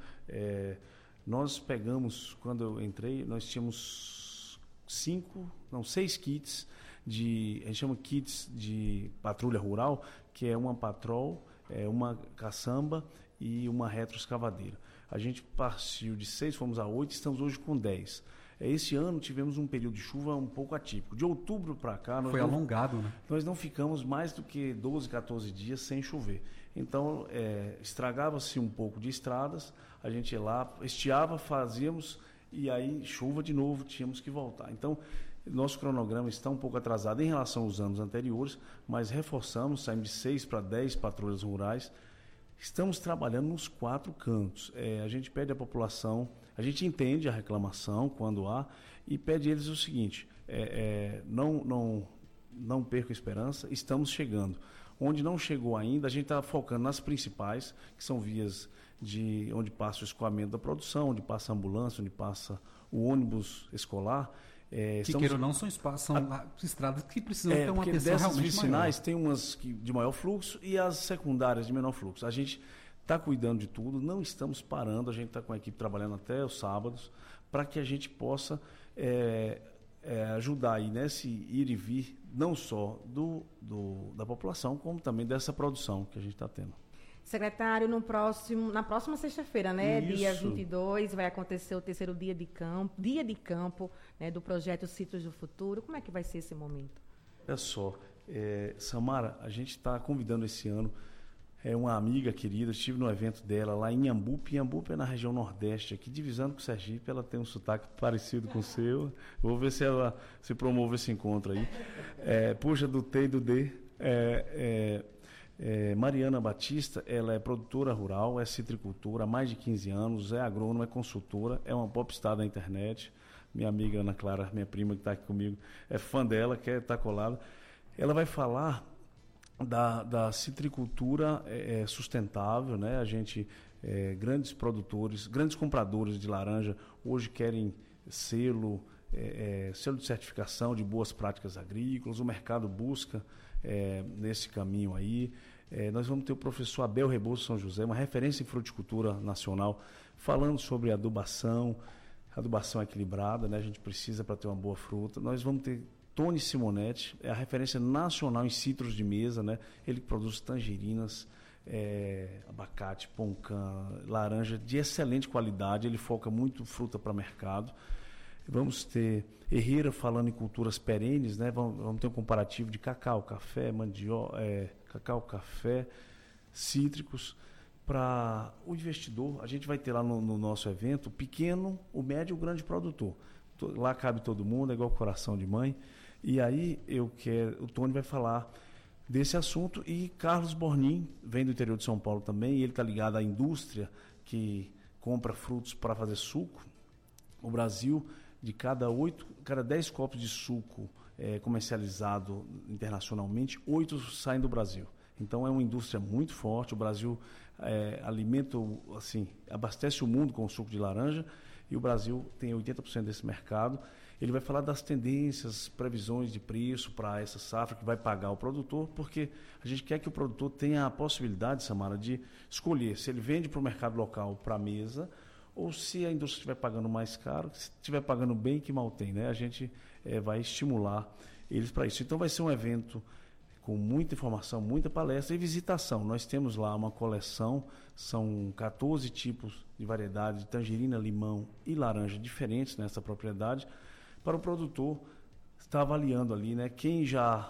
Nós pegamos, quando eu entrei, nós tínhamos 6 kits a gente chama kits de patrulha rural, que é uma patrol, uma caçamba e uma retroescavadeira. A gente partiu de 6, fomos a 8, estamos hoje com 10. Esse ano tivemos um período de chuva um pouco atípico. De outubro para cá... Foi alongado, né? Nós não ficamos mais do que 12, 14 dias sem chover. Então, estragava-se um pouco de estradas, a gente ia lá, estiava, fazíamos, e aí chuva de novo, tínhamos que voltar. Então, nosso cronograma está um pouco atrasado em relação aos anos anteriores, mas reforçamos, saímos de 6 para 10 patrulhas rurais. Estamos trabalhando nos 4 cantos. A gente pede à população, a gente entende a reclamação quando há e pede a eles o seguinte, não percam a esperança, estamos chegando. Onde não chegou ainda, a gente está focando nas principais, que são vias de onde passa o escoamento da produção, onde passa a ambulância, onde passa o ônibus escolar. Que queira ou não, são estradas que precisam ter uma atenção realmente vicinais maior. Tem umas de maior fluxo e as secundárias de menor fluxo. A gente está cuidando de tudo, não estamos parando, a gente está com a equipe trabalhando até os sábados, para que a gente possa ajudar aí nesse ir e vir, não só da população, como também dessa produção que a gente está tendo. Secretário, na próxima sexta-feira, né, dia 22, vai acontecer o terceiro dia de campo, né, do projeto Citros do Futuro. Como é que vai ser esse momento? Olha só, Samara, a gente está convidando esse ano uma amiga querida, estive no evento dela lá em Inhambupe. Inhambupe é na região nordeste, aqui divisando com Sergipe, ela tem um sotaque parecido com o seu. Vou ver se ela se promove esse encontro aí. Puxa, do T e do D. Mariana Batista, ela é produtora rural, é citricultora há mais de 15 anos, é agrônoma, é consultora, é uma popstar da internet. Minha amiga Ana Clara, minha prima que está aqui comigo, é fã dela, quer estar colada. Ela vai falar da citricultura sustentável, né? A gente, grandes produtores, grandes compradores de laranja, hoje querem selo de certificação de boas práticas agrícolas, o mercado busca nesse caminho aí. Nós vamos ter o professor Abel Rebouças São José, uma referência em fruticultura nacional, falando sobre adubação equilibrada, né? A gente precisa para ter uma boa fruta. Nós vamos ter Tony Simonetti, é a referência nacional em citros de mesa, né? Ele produz tangerinas, abacate, poncã, laranja de excelente qualidade, ele foca muito fruta para mercado. Vamos ter Herrera falando em culturas perenes, né? Vamos ter um comparativo de cacau, café, cacau, café, cítricos. Para o investidor, a gente vai ter lá no nosso evento o pequeno, o médio e o grande produtor. Lá cabe todo mundo, é igual coração de mãe. E aí o Tony vai falar desse assunto, e Carlos Bornin vem do interior de São Paulo também, e ele está ligado à indústria que compra frutos para fazer suco. O Brasil, de cada 10 copos de suco comercializado internacionalmente, 8 saem do Brasil. Então é uma indústria muito forte. O Brasil abastece o mundo com o suco de laranja, e o Brasil tem 80% desse mercado. Ele vai falar das tendências, previsões de preço para essa safra que vai pagar o produtor, porque a gente quer que o produtor tenha a possibilidade, Samara, de escolher se ele vende para o mercado local, para a mesa, ou se a indústria estiver pagando mais caro, se estiver pagando bem, que mal tem, né? A gente vai estimular eles para isso. Então vai ser um evento com muita informação, muita palestra e visitação. Nós temos lá uma coleção, são 14 tipos de variedades de tangerina, limão e laranja diferentes nessa propriedade, para o produtor estar avaliando ali, né? Quem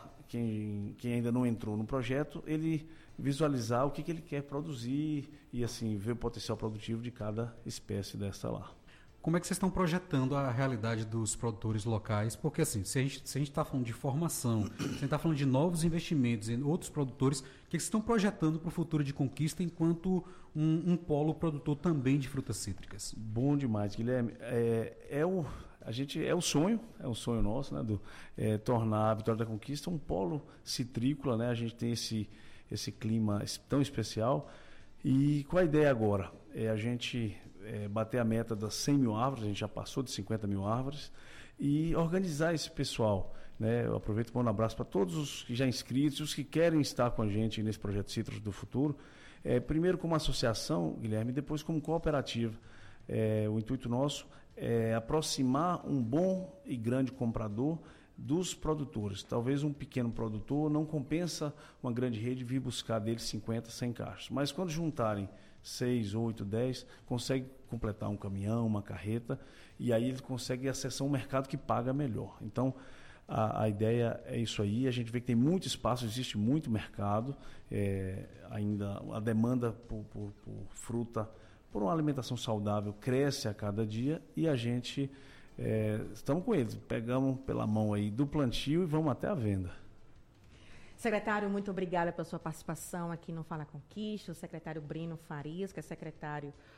ainda não entrou no projeto, ele visualizar o que ele quer produzir e assim ver o potencial produtivo de cada espécie dessa lá. Como é que vocês estão projetando a realidade dos produtores locais? Porque assim, se a gente está falando de formação, se a gente está falando de novos investimentos em outros produtores, o que vocês estão projetando para o futuro de Conquista enquanto um polo produtor também de frutas cítricas? Bom demais, Guilherme. É o sonho nosso, né, tornar a Vitória da Conquista um polo citrícola, né? A gente tem esse clima tão especial. E qual a ideia agora? A gente bater a meta das 100 mil árvores, a gente já passou de 50 mil árvores, e organizar esse pessoal, né? Eu aproveito e mando um abraço para todos os que já inscritos, os que querem estar com a gente nesse projeto Citros do Futuro, primeiro como associação, Guilherme, e depois como cooperativa. O intuito nosso é aproximar um bom e grande comprador dos produtores. Talvez um pequeno produtor não compensa uma grande rede vir buscar deles 50, 100 caixas, mas quando juntarem 6, 8, 10, consegue completar um caminhão, uma carreta, e aí ele consegue acessar um mercado que paga melhor. Então, a ideia é isso aí. A gente vê que tem muito espaço, existe muito mercado, ainda a demanda por fruta, por uma alimentação saudável, cresce a cada dia, e a gente estamos com eles, pegamos pela mão aí do plantio e vamos até a venda. Secretário, muito obrigada pela sua participação aqui no Fala Conquista. O secretário Brino Farias, que é secretário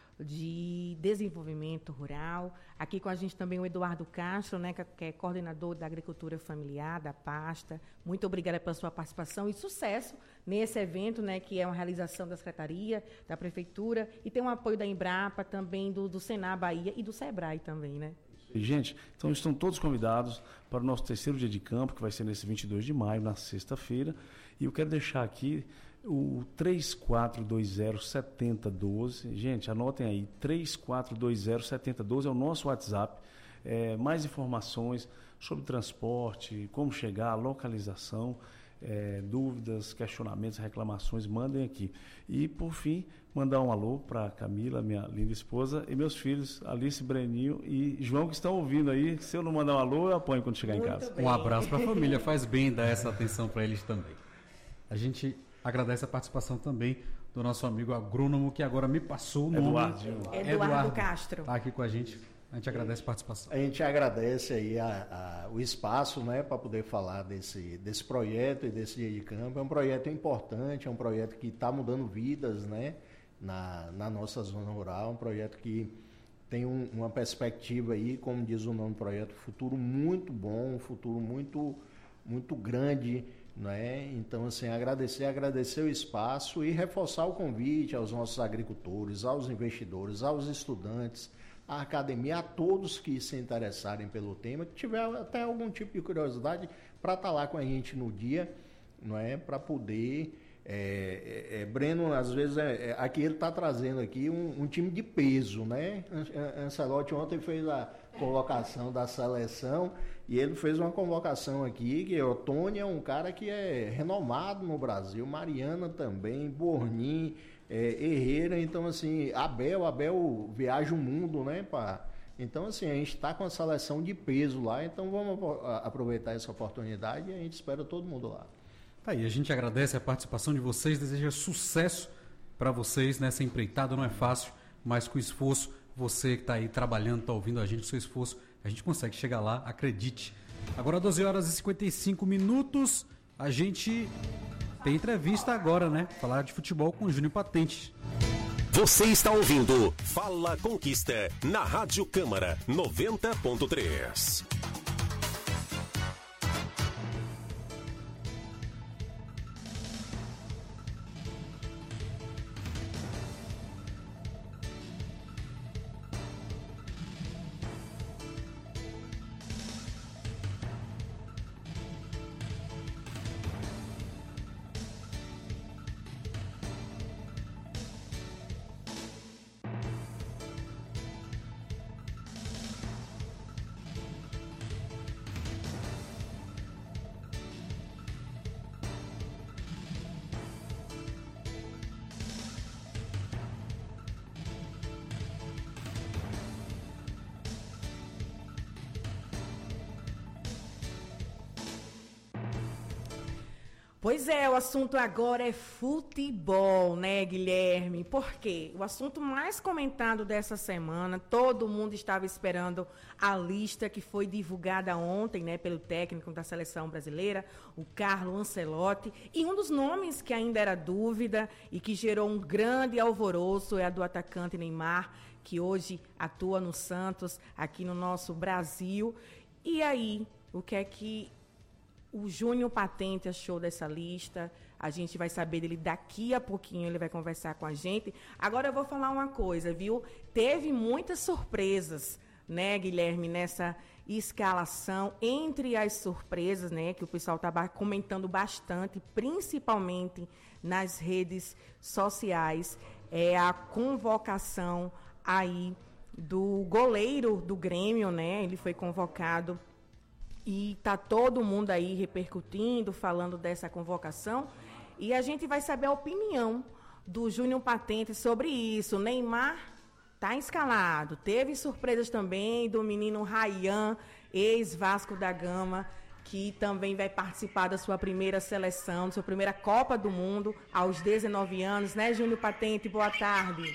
de Desenvolvimento Rural. Aqui com a gente também o Eduardo Castro, né, que é coordenador da Agricultura Familiar, da pasta. Muito obrigada pela sua participação e sucesso nesse evento, né, que é uma realização da Secretaria, da Prefeitura, e tem um apoio da Embrapa, também do Senar Bahia e do Sebrae também, né? Gente, então estão todos convidados para o nosso terceiro dia de campo, que vai ser nesse 22 de maio, na sexta-feira. E eu quero deixar aqui o 3420-7012. Gente, anotem aí, 3420-7012 é o nosso WhatsApp. Mais informações sobre transporte, como chegar, localização, dúvidas, questionamentos, reclamações, mandem aqui. E, por fim, mandar um alô para a Camila, minha linda esposa, e meus filhos, Alice, Breninho e João, que estão ouvindo aí. Se eu não mandar um alô, eu apanho quando chegar em casa. Um abraço para a família, faz bem dar essa atenção para eles também. A gente agradece a participação também do nosso amigo agrônomo, que agora me passou o nome. Eduardo Castro. Está aqui com a gente. A gente agradece a participação. A gente agradece aí o espaço, né, para poder falar desse projeto e desse dia de campo. É um projeto importante, é um projeto que está mudando vidas, né, na nossa zona rural, um projeto que tem uma perspectiva aí, como diz o nome do projeto, futuro muito bom, um futuro muito, muito grande, né? Então, assim, agradecer o espaço e reforçar o convite aos nossos agricultores, aos investidores, aos estudantes, à academia, a todos que se interessarem pelo tema, que tiver até algum tipo de curiosidade, para estar lá com a gente no dia, não é? Para poder... Breno, às vezes, aqui ele está trazendo aqui um time de peso, né? Ancelotti ontem fez a convocação da seleção e ele fez uma convocação aqui, que o Tony é um cara que é renomado no Brasil, Mariana também, Bornin, Herrera, então assim, Abel viaja o mundo, né? Então assim, a gente está com a seleção de peso lá, então vamos aproveitar essa oportunidade e a gente espera todo mundo lá. Tá aí, a gente agradece a participação de vocês, deseja sucesso para vocês nessa empreitada, não é fácil, mas com esforço, você que está aí trabalhando, está ouvindo a gente, com seu esforço, a gente consegue chegar lá, acredite. Agora 12 horas e 55 minutos, a gente tem entrevista agora, né? Falar de futebol com o Júnior Patente. Você está ouvindo Fala Conquista, na Rádio Câmara 90.3. Pois é, o assunto agora é futebol, né, Guilherme? Por quê? O assunto mais comentado dessa semana, todo mundo estava esperando a lista que foi divulgada ontem, né, pelo técnico da seleção brasileira, o Carlo Ancelotti, e um dos nomes que ainda era dúvida e que gerou um grande alvoroço é a do atacante Neymar, que hoje atua no Santos, aqui no nosso Brasil. E aí, o que é que o Júnior Patente achou dessa lista? A gente vai saber dele daqui a pouquinho, ele vai conversar com a gente. Agora eu vou falar uma coisa, viu? Teve muitas surpresas, né, Guilherme, nessa escalação. Entre as surpresas, né, que o pessoal estava comentando bastante, principalmente nas redes sociais, é a convocação aí do goleiro do Grêmio, né? Ele foi convocado. E está todo mundo aí repercutindo, falando dessa convocação. E a gente vai saber a opinião do Júnior Patente sobre isso. Neymar está escalado. Teve surpresas também do menino Ryan, ex-Vasco da Gama, que também vai participar da sua primeira seleção, da sua primeira Copa do Mundo, aos 19 anos. Né, Júnior Patente? Boa tarde.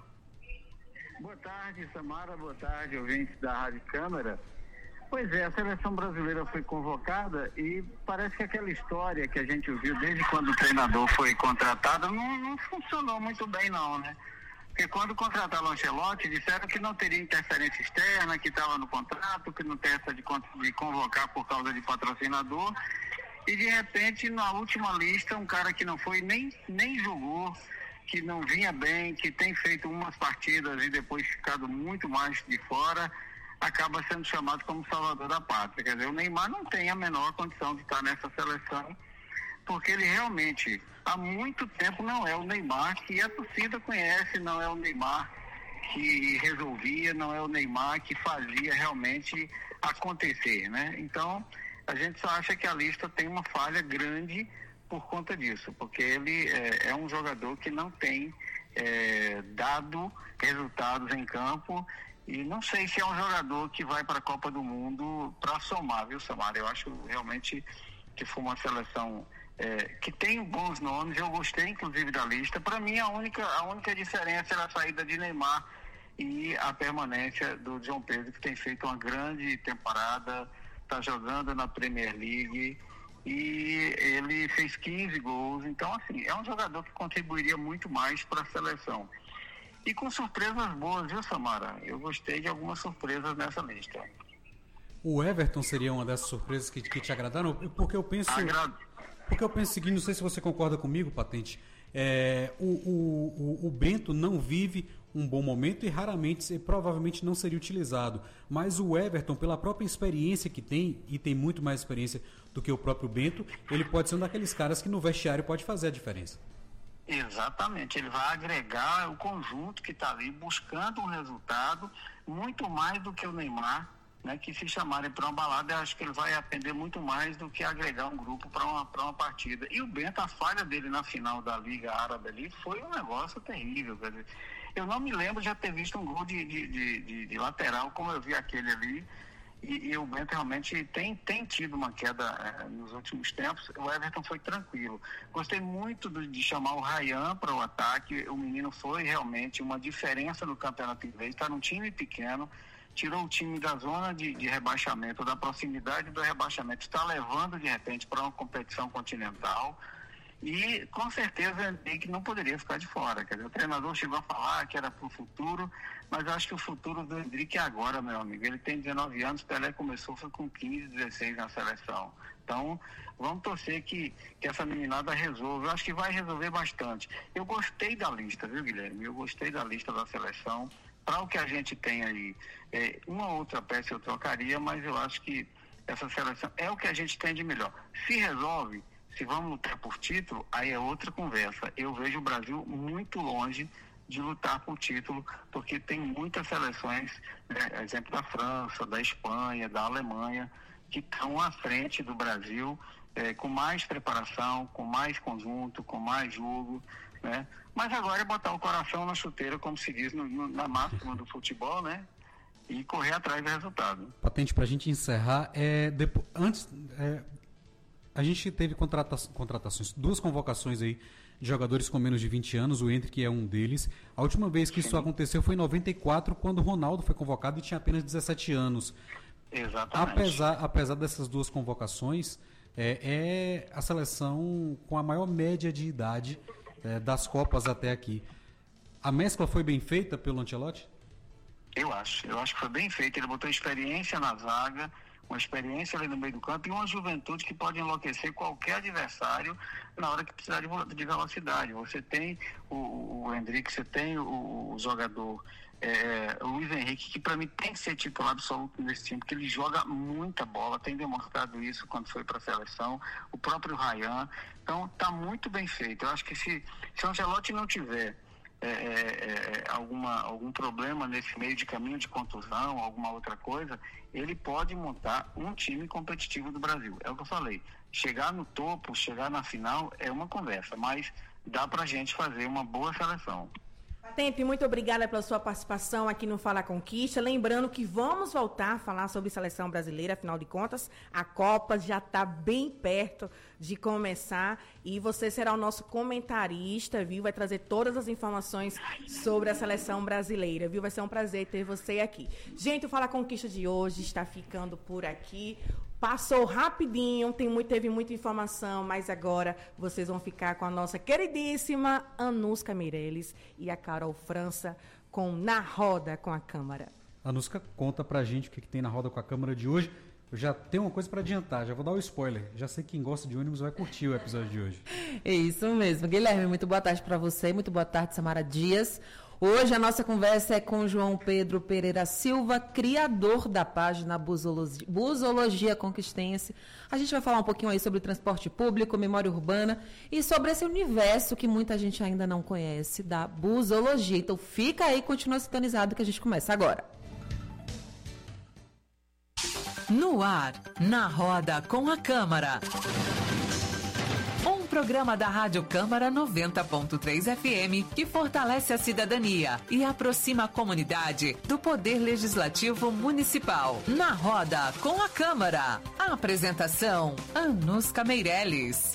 Boa tarde, Samara. Boa tarde, ouvintes da Rádio Câmara. Pois é, a seleção brasileira foi convocada e parece que aquela história que a gente viu desde quando o treinador foi contratado não funcionou muito bem não, né? Porque quando contrataram o Ancelotti, disseram que não teria interferência externa, que estava no contrato, que não tem essa de convocar por causa de patrocinador. E de repente, na última lista, um cara que não foi nem jogou, que não vinha bem, que tem feito umas partidas e depois ficado muito mais de fora, acaba sendo chamado como salvador da pátria. Quer dizer, o Neymar não tem a menor condição de estar nessa seleção, porque ele realmente, há muito tempo, não é o Neymar que a torcida conhece, não é o Neymar que resolvia, não é o Neymar que fazia realmente acontecer, né? Então, a gente só acha que a lista tem uma falha grande por conta disso, porque ele é um jogador que não tem dado resultados em campo, e não sei se é um jogador que vai para a Copa do Mundo para somar, viu, Samara? Eu acho realmente que foi uma seleção que tem bons nomes. Eu gostei inclusive da lista. Para mim a única diferença era a saída de Neymar e a permanência do João Pedro, que tem feito uma grande temporada, está jogando na Premier League e ele fez 15 gols. Então, assim, é um jogador que contribuiria muito mais para a seleção. E com surpresas boas, viu, Samara? Eu gostei de algumas surpresas nessa lista. O Everton seria uma dessas surpresas que te agradaram? Porque eu penso o seguinte, não sei se você concorda comigo, Patente. O Bento não vive um bom momento e raramente, provavelmente não seria utilizado. Mas o Everton, pela própria experiência que tem, e tem muito mais experiência do que o próprio Bento, ele pode ser um daqueles caras que no vestiário pode fazer a diferença. Exatamente, ele vai agregar o conjunto que está ali buscando um resultado muito mais do que o Neymar, né, que se chamarem para uma balada, eu acho que ele vai aprender muito mais do que agregar um grupo para uma partida. E o Bento, a falha dele na final da Liga Árabe ali foi um negócio terrível, quer dizer, eu não me lembro de já ter visto um gol de lateral como eu vi aquele ali. E o Bento realmente tem tido uma queda nos últimos tempos. O Everton foi tranquilo. Gostei muito de chamar o Ryan para o ataque. O menino foi realmente uma diferença no campeonato inglês. Está num time pequeno, tirou o time da zona de rebaixamento, da proximidade do rebaixamento. Está levando, de repente, para uma competição continental. E, com certeza, o Henrique não poderia ficar de fora. Quer dizer, o treinador chegou a falar que era para o futuro, mas eu acho que o futuro do Henrique é agora, meu amigo. Ele tem 19 anos, Pelé começou, foi com 15, 16 na seleção. Então, vamos torcer que essa meninada resolva. Eu acho que vai resolver bastante. Eu gostei da lista, viu, Guilherme? Eu gostei da lista da seleção. Para o que a gente tem aí, uma outra peça eu trocaria, mas eu acho que essa seleção é o que a gente tem de melhor. Se resolve, se vamos lutar por título, aí é outra conversa. Eu vejo o Brasil muito longe de lutar por título, porque tem muitas seleções, né, exemplo da França, da Espanha, da Alemanha, que estão à frente do Brasil, com mais preparação, com mais conjunto, com mais jogo, né? Mas agora é botar o coração na chuteira, como se diz na máxima do futebol, né? E correr atrás do resultado. Patente, para a gente encerrar, a gente teve contratações, 2 convocações aí de jogadores com menos de 20 anos, o Endrick é um deles. A última vez que isso aconteceu foi em 94, quando o Ronaldo foi convocado e tinha apenas 17 anos. Exatamente. Apesar dessas 2 convocações, é a seleção com a maior média de idade das Copas até aqui. A mescla foi bem feita pelo Ancelotti? Eu acho que foi bem feito. Ele botou experiência na zaga, uma experiência ali no meio do campo e uma juventude que pode enlouquecer qualquer adversário na hora que precisar de velocidade. Você tem o Endrick, você tem o jogador Luiz Henrique, que para mim tem que ser titular absoluto nesse time, porque ele joga muita bola, tem demonstrado isso quando foi para a seleção, o próprio Ryan. Então está muito bem feito. Eu acho que se o Ancelotti não tiver algum problema nesse meio de caminho de contusão, alguma outra coisa, ele pode montar um time competitivo do Brasil. É o que eu falei. Chegar no topo, chegar na final é uma conversa, mas dá pra gente fazer uma boa seleção. Tempe, muito obrigada pela sua participação aqui no Fala Conquista. Lembrando que vamos voltar a falar sobre seleção brasileira, afinal de contas, a Copa já está bem perto de começar e você será o nosso comentarista, viu? Vai trazer todas as informações sobre a seleção brasileira, viu? Vai ser um prazer ter você aqui. Gente, o Fala Conquista de hoje está ficando por aqui. Passou rapidinho, teve muita informação, mas agora vocês vão ficar com a nossa queridíssima Anuska Meirelles e a Carol França com Na Roda com a Câmara. Anuska, conta pra gente o que tem na Roda com a Câmara de hoje. Eu já tenho uma coisa para adiantar, já vou dar o spoiler. Já sei que quem gosta de ônibus vai curtir o episódio de hoje. É isso mesmo. Guilherme, muito boa tarde para você, muito boa tarde, Samara Dias. Hoje a nossa conversa é com João Pedro Pereira Silva, criador da página Busologia Conquistense. A gente vai falar um pouquinho aí sobre transporte público, memória urbana e sobre esse universo que muita gente ainda não conhece, da busologia. Então fica aí, continua sintonizado que a gente começa agora. No ar, Na Roda com a Câmara. Um programa da Rádio Câmara 90.3 FM que fortalece a cidadania e aproxima a comunidade do Poder Legislativo Municipal. Na Roda com a Câmara. A apresentação, Anuska Meirelles.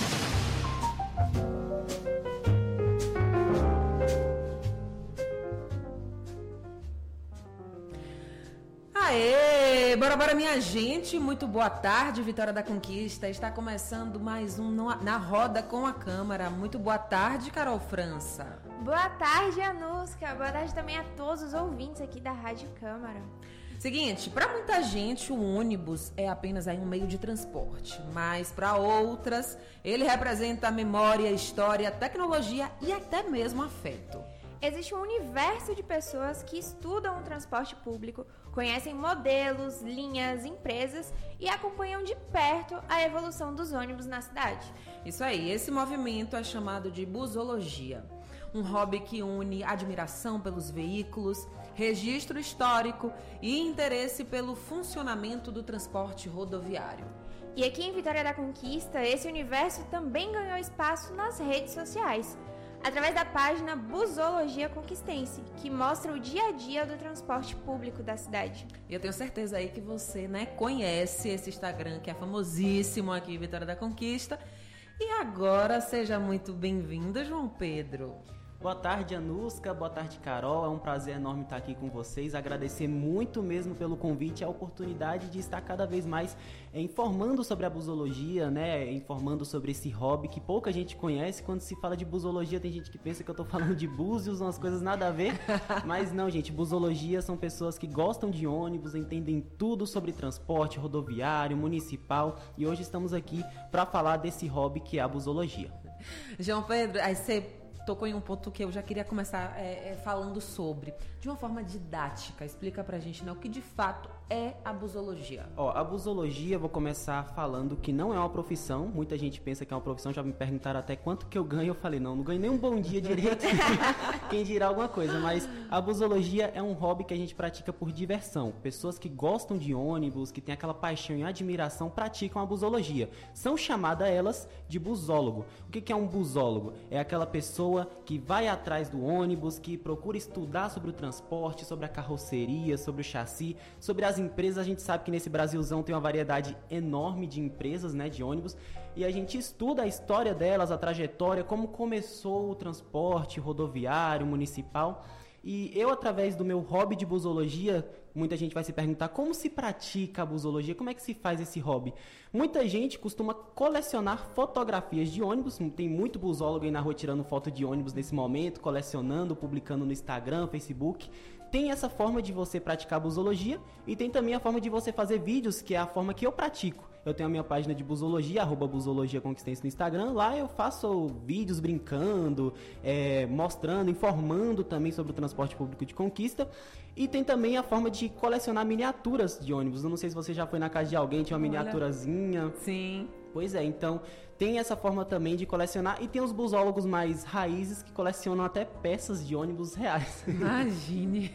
Aê! Bora, minha gente. Muito boa tarde, Vitória da Conquista. Está começando mais um Na Roda com a Câmara. Muito boa tarde, Carol França. Boa tarde, Anuska. Boa tarde também a todos os ouvintes aqui da Rádio Câmara. Seguinte, para muita gente o ônibus é apenas aí um meio de transporte, mas para outras ele representa memória, história, tecnologia e até mesmo afeto. Existe um universo de pessoas que estudam o transporte público, conhecem modelos, linhas, empresas e acompanham de perto a evolução dos ônibus na cidade. Isso aí, esse movimento é chamado de busologia, um hobby que une admiração pelos veículos, registro histórico e interesse pelo funcionamento do transporte rodoviário. E aqui em Vitória da Conquista, esse universo também ganhou espaço nas redes sociais, através da página Busologia Conquistense, que mostra o dia a dia do transporte público da cidade. E eu tenho certeza aí que você, conhece esse Instagram que é famosíssimo aqui em Vitória da Conquista. E agora, seja muito bem-vindo, João Pedro. Boa tarde, Anuska. Boa tarde, Carol. É um prazer enorme estar aqui com vocês. Agradecer muito mesmo pelo convite e a oportunidade de estar cada vez mais informando sobre a busologia, informando sobre esse hobby que pouca gente conhece. Quando se fala de busologia, tem gente que pensa que eu estou falando de búzios, umas coisas nada a ver. Mas não, gente. Busologia são pessoas que gostam de ônibus, entendem tudo sobre transporte rodoviário, municipal. E hoje estamos aqui para falar desse hobby que é a busologia. João Pedro, aí você tocou em um ponto que eu já queria começar falando sobre, de uma forma didática. Explica pra gente, o que de fato é a busologia. A busologia, vou começar falando que não é uma profissão. Muita gente pensa que é uma profissão, já me perguntaram até quanto que eu ganho. Eu falei, não ganho nem um bom dia direito. Quem dirá alguma coisa, mas a busologia é um hobby que a gente pratica por diversão. Pessoas que gostam de ônibus, que têm aquela paixão e admiração, praticam a busologia. São chamadas elas de busólogo. O que é um busólogo? É aquela pessoa que vai atrás do ônibus, que procura estudar sobre o transporte, sobre a carroceria, sobre o chassi, sobre as empresas. A gente sabe que nesse Brasilzão tem uma variedade enorme de empresas, de ônibus, e a gente estuda a história delas, a trajetória, como começou o transporte rodoviário, municipal. E eu, através do meu hobby de busologia, muita gente vai se perguntar como se pratica a busologia, como é que se faz esse hobby? Muita gente costuma colecionar fotografias de ônibus, tem muito busólogo aí na rua tirando foto de ônibus nesse momento, colecionando, publicando no Instagram, Facebook. Tem essa forma de você praticar a busologia e tem também a forma de você fazer vídeos, que é a forma que eu pratico. Eu tenho a minha página de busologia, @busologia conquistense no Instagram. Lá eu faço vídeos brincando, mostrando, informando também sobre o transporte público de Conquista. E tem também a forma de colecionar miniaturas de ônibus. Eu não sei se você já foi na casa de alguém, tinha uma miniaturazinha. Sim. Pois é, então tem essa forma também de colecionar. E tem os busólogos mais raízes que colecionam até peças de ônibus reais. Imagine.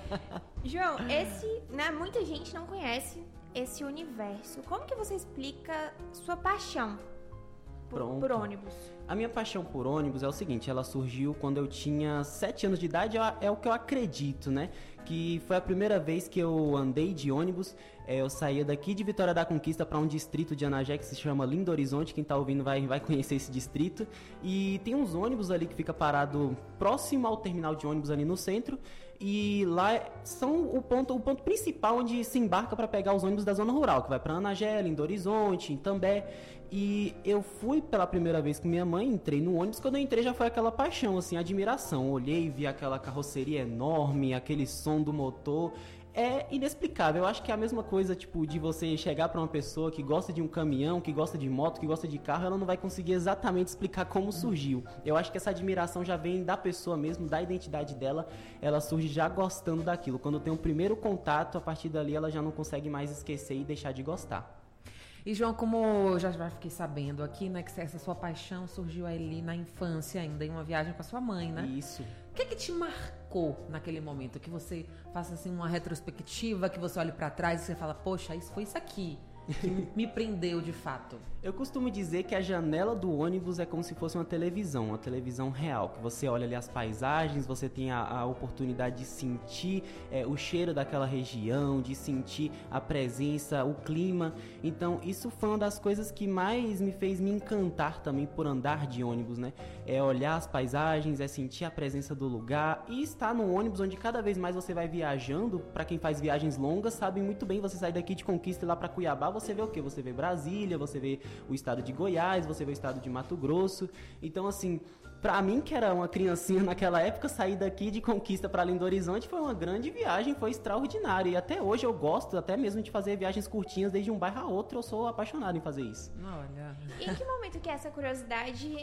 João, muita gente não conhece esse universo. Como que você explica sua paixão por ônibus? A minha paixão por ônibus é o seguinte, ela surgiu quando eu tinha 7 anos de idade, é o que eu acredito, que foi a primeira vez que eu andei de ônibus. Eu saía daqui de Vitória da Conquista para um distrito de Anagé que se chama Lindo Horizonte. Quem está ouvindo vai conhecer esse distrito. E tem uns ônibus ali que fica parado próximo ao terminal de ônibus ali no centro. E lá são o ponto principal onde se embarca para pegar os ônibus da zona rural, que vai para Anagé, Lindo Horizonte, Itambé. E eu fui pela primeira vez com minha mãe, entrei no ônibus. Quando eu entrei já foi aquela paixão, assim, admiração. Olhei, vi aquela carroceria enorme, aquele som do motor. É inexplicável. Eu acho que é a mesma coisa, tipo, de você chegar para uma pessoa que gosta de um caminhão, que gosta de moto, que gosta de carro, ela não vai conseguir exatamente explicar como surgiu. Eu acho que essa admiração já vem da pessoa mesmo, da identidade dela, ela surge já gostando daquilo. Quando tem um primeiro contato, a partir dali ela já não consegue mais esquecer e deixar de gostar. E, João, como já fiquei sabendo aqui, né, que essa sua paixão surgiu ali na infância ainda, em uma viagem com a sua mãe, né? Isso. O que te marcou naquele momento? Que você faça assim uma retrospectiva, que você olhe para trás e você fala, poxa, isso foi isso aqui que me prendeu de fato. Eu costumo dizer que a janela do ônibus é como se fosse uma televisão real, que você olha ali as paisagens, você tem a oportunidade de sentir o cheiro daquela região, de sentir a presença, o clima. Então isso foi uma das coisas que mais me fez me encantar também por andar de ônibus, né? É olhar as paisagens, é sentir a presença do lugar e estar no ônibus onde cada vez mais você vai viajando. Para quem faz viagens longas sabe muito bem, você sai daqui de Conquista e lá para Cuiabá, você vê o quê? Você vê Brasília, você vê o estado de Goiás, você vê o estado de Mato Grosso. Então, assim, pra mim, que era uma criancinha naquela época, sair daqui de Conquista para Lindo Horizonte foi uma grande viagem, foi extraordinário. E até hoje eu gosto até mesmo de fazer viagens curtinhas desde um bairro a outro. Eu sou apaixonado em fazer isso. Olha. E em que momento que essa curiosidade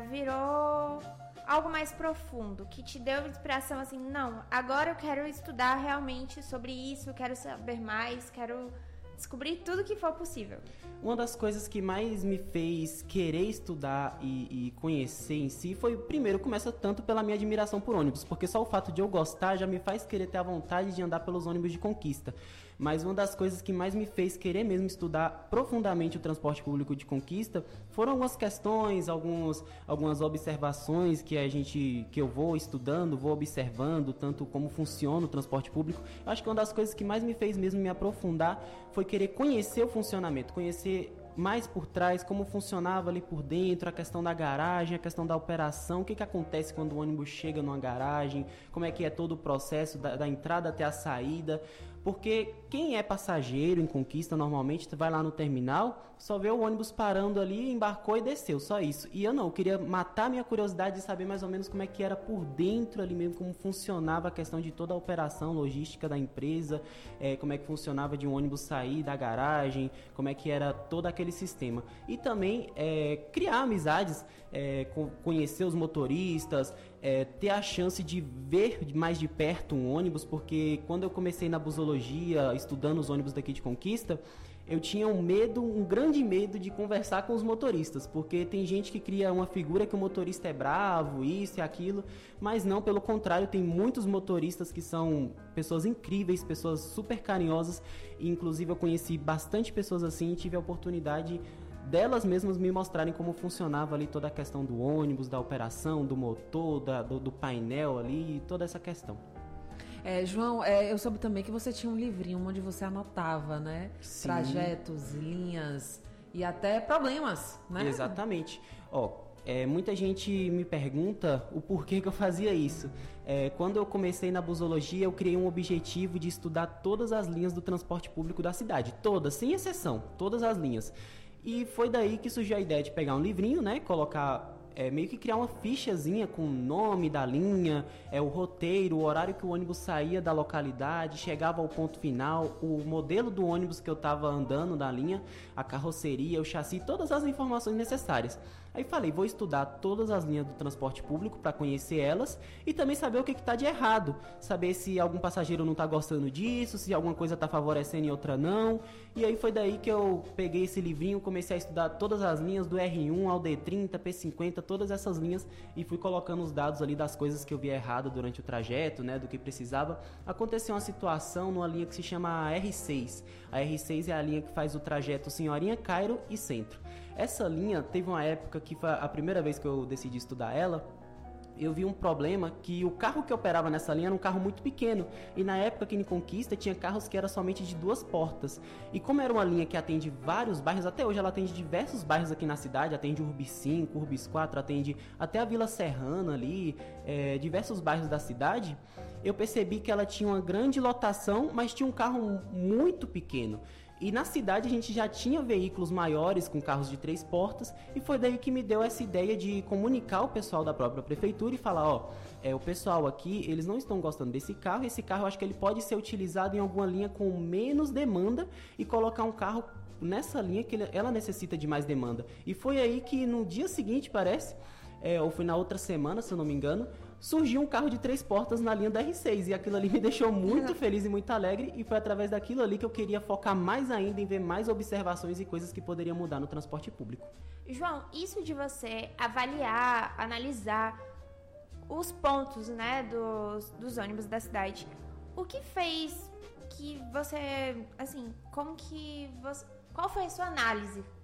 virou algo mais profundo, que te deu inspiração assim, não, agora eu quero estudar realmente sobre isso, quero saber mais, quero descobrir tudo que for possível? Uma das coisas que mais me fez querer estudar e conhecer em si foi, primeiro, começa tanto pela minha admiração por ônibus, porque só o fato de eu gostar já me faz querer ter a vontade de andar pelos ônibus de Conquista. Mas uma das coisas que mais me fez querer mesmo estudar profundamente o transporte público de Conquista foram algumas questões, algumas observações que eu vou estudando, vou observando, tanto como funciona o transporte público. Eu acho que uma das coisas que mais me fez mesmo me aprofundar foi querer conhecer o funcionamento, conhecer mais por trás, como funcionava ali por dentro, a questão da garagem, a questão da operação, o que acontece quando o ônibus chega numa garagem, como é que é todo o processo da entrada até a saída. Porque quem é passageiro em Conquista normalmente vai lá no terminal, só vê o ônibus parando ali, embarcou e desceu, só isso. E eu queria matar minha curiosidade de saber mais ou menos como é que era por dentro ali mesmo, como funcionava a questão de toda a operação logística da empresa, como é que funcionava de um ônibus sair da garagem, como é que era todo aquele sistema. E também criar amizades, conhecer os motoristas, ter a chance de ver mais de perto um ônibus, porque quando eu comecei na busologia, estudando os ônibus daqui de Conquista, eu tinha um grande medo de conversar com os motoristas, porque tem gente que cria uma figura que o motorista é bravo, isso e aquilo, mas não, pelo contrário, tem muitos motoristas que são pessoas incríveis, pessoas super carinhosas, e inclusive eu conheci bastante pessoas assim e tive a oportunidade delas mesmas me mostrarem como funcionava ali toda a questão do ônibus, da operação, do motor, do painel ali, e toda essa questão. João, eu soube também que você tinha um livrinho onde você anotava, né? Sim. Trajetos, linhas e até problemas, né? Exatamente. Muita gente me pergunta o porquê que eu fazia isso. Quando eu comecei na busologia, eu criei um objetivo de estudar todas as linhas do transporte público da cidade. Todas, sem exceção, todas as linhas. E foi daí que surgiu a ideia de pegar um livrinho, né? Colocar... meio que criar uma fichazinha com o nome da linha, o roteiro, o horário que o ônibus saía da localidade, chegava ao ponto final, o modelo do ônibus que eu estava andando da linha, a carroceria, o chassi, todas as informações necessárias. Aí falei, vou estudar todas as linhas do transporte público para conhecer elas e também saber o que está de errado, saber se algum passageiro não está gostando disso, se alguma coisa está favorecendo e outra não. E aí foi daí que eu peguei esse livrinho, comecei a estudar todas as linhas do R1 ao D30, P50, todas essas linhas e fui colocando os dados ali das coisas que eu via errado durante o trajeto, né, do que precisava. Aconteceu uma situação numa linha que se chama R6. A R6 é a linha que faz o trajeto Senhorinha, Cairo e Centro. Essa linha teve uma época que foi a primeira vez que eu decidi estudar ela. eu vi um problema que o carro que operava nessa linha era um carro muito pequeno. E na época aqui em Conquista tinha carros que eram somente de 2 portas. E como era uma linha que atende vários bairros, até hoje ela atende diversos bairros aqui na cidade, atende Urbis 5, Urbis 4, atende até a Vila Serrana ali, diversos bairros da cidade, eu percebi que ela tinha uma grande lotação, mas tinha um carro muito pequeno. E na cidade a gente já tinha veículos maiores com carros de 3 portas e foi daí que me deu essa ideia de comunicar o pessoal da própria prefeitura e falar, o pessoal aqui, eles não estão gostando desse carro, esse carro eu acho que ele pode ser utilizado em alguma linha com menos demanda e colocar um carro nessa linha que ela necessita de mais demanda. E foi aí que no dia seguinte, parece, ou foi na outra semana, se eu não me engano, surgiu um carro de 3 portas na linha da R6 e aquilo ali me deixou muito feliz e muito alegre e foi através daquilo ali que eu queria focar mais ainda em ver mais observações e coisas que poderiam mudar no transporte público. João, isso de você avaliar, analisar os pontos, né, dos ônibus da cidade, o que fez que você, assim, qual foi a sua análise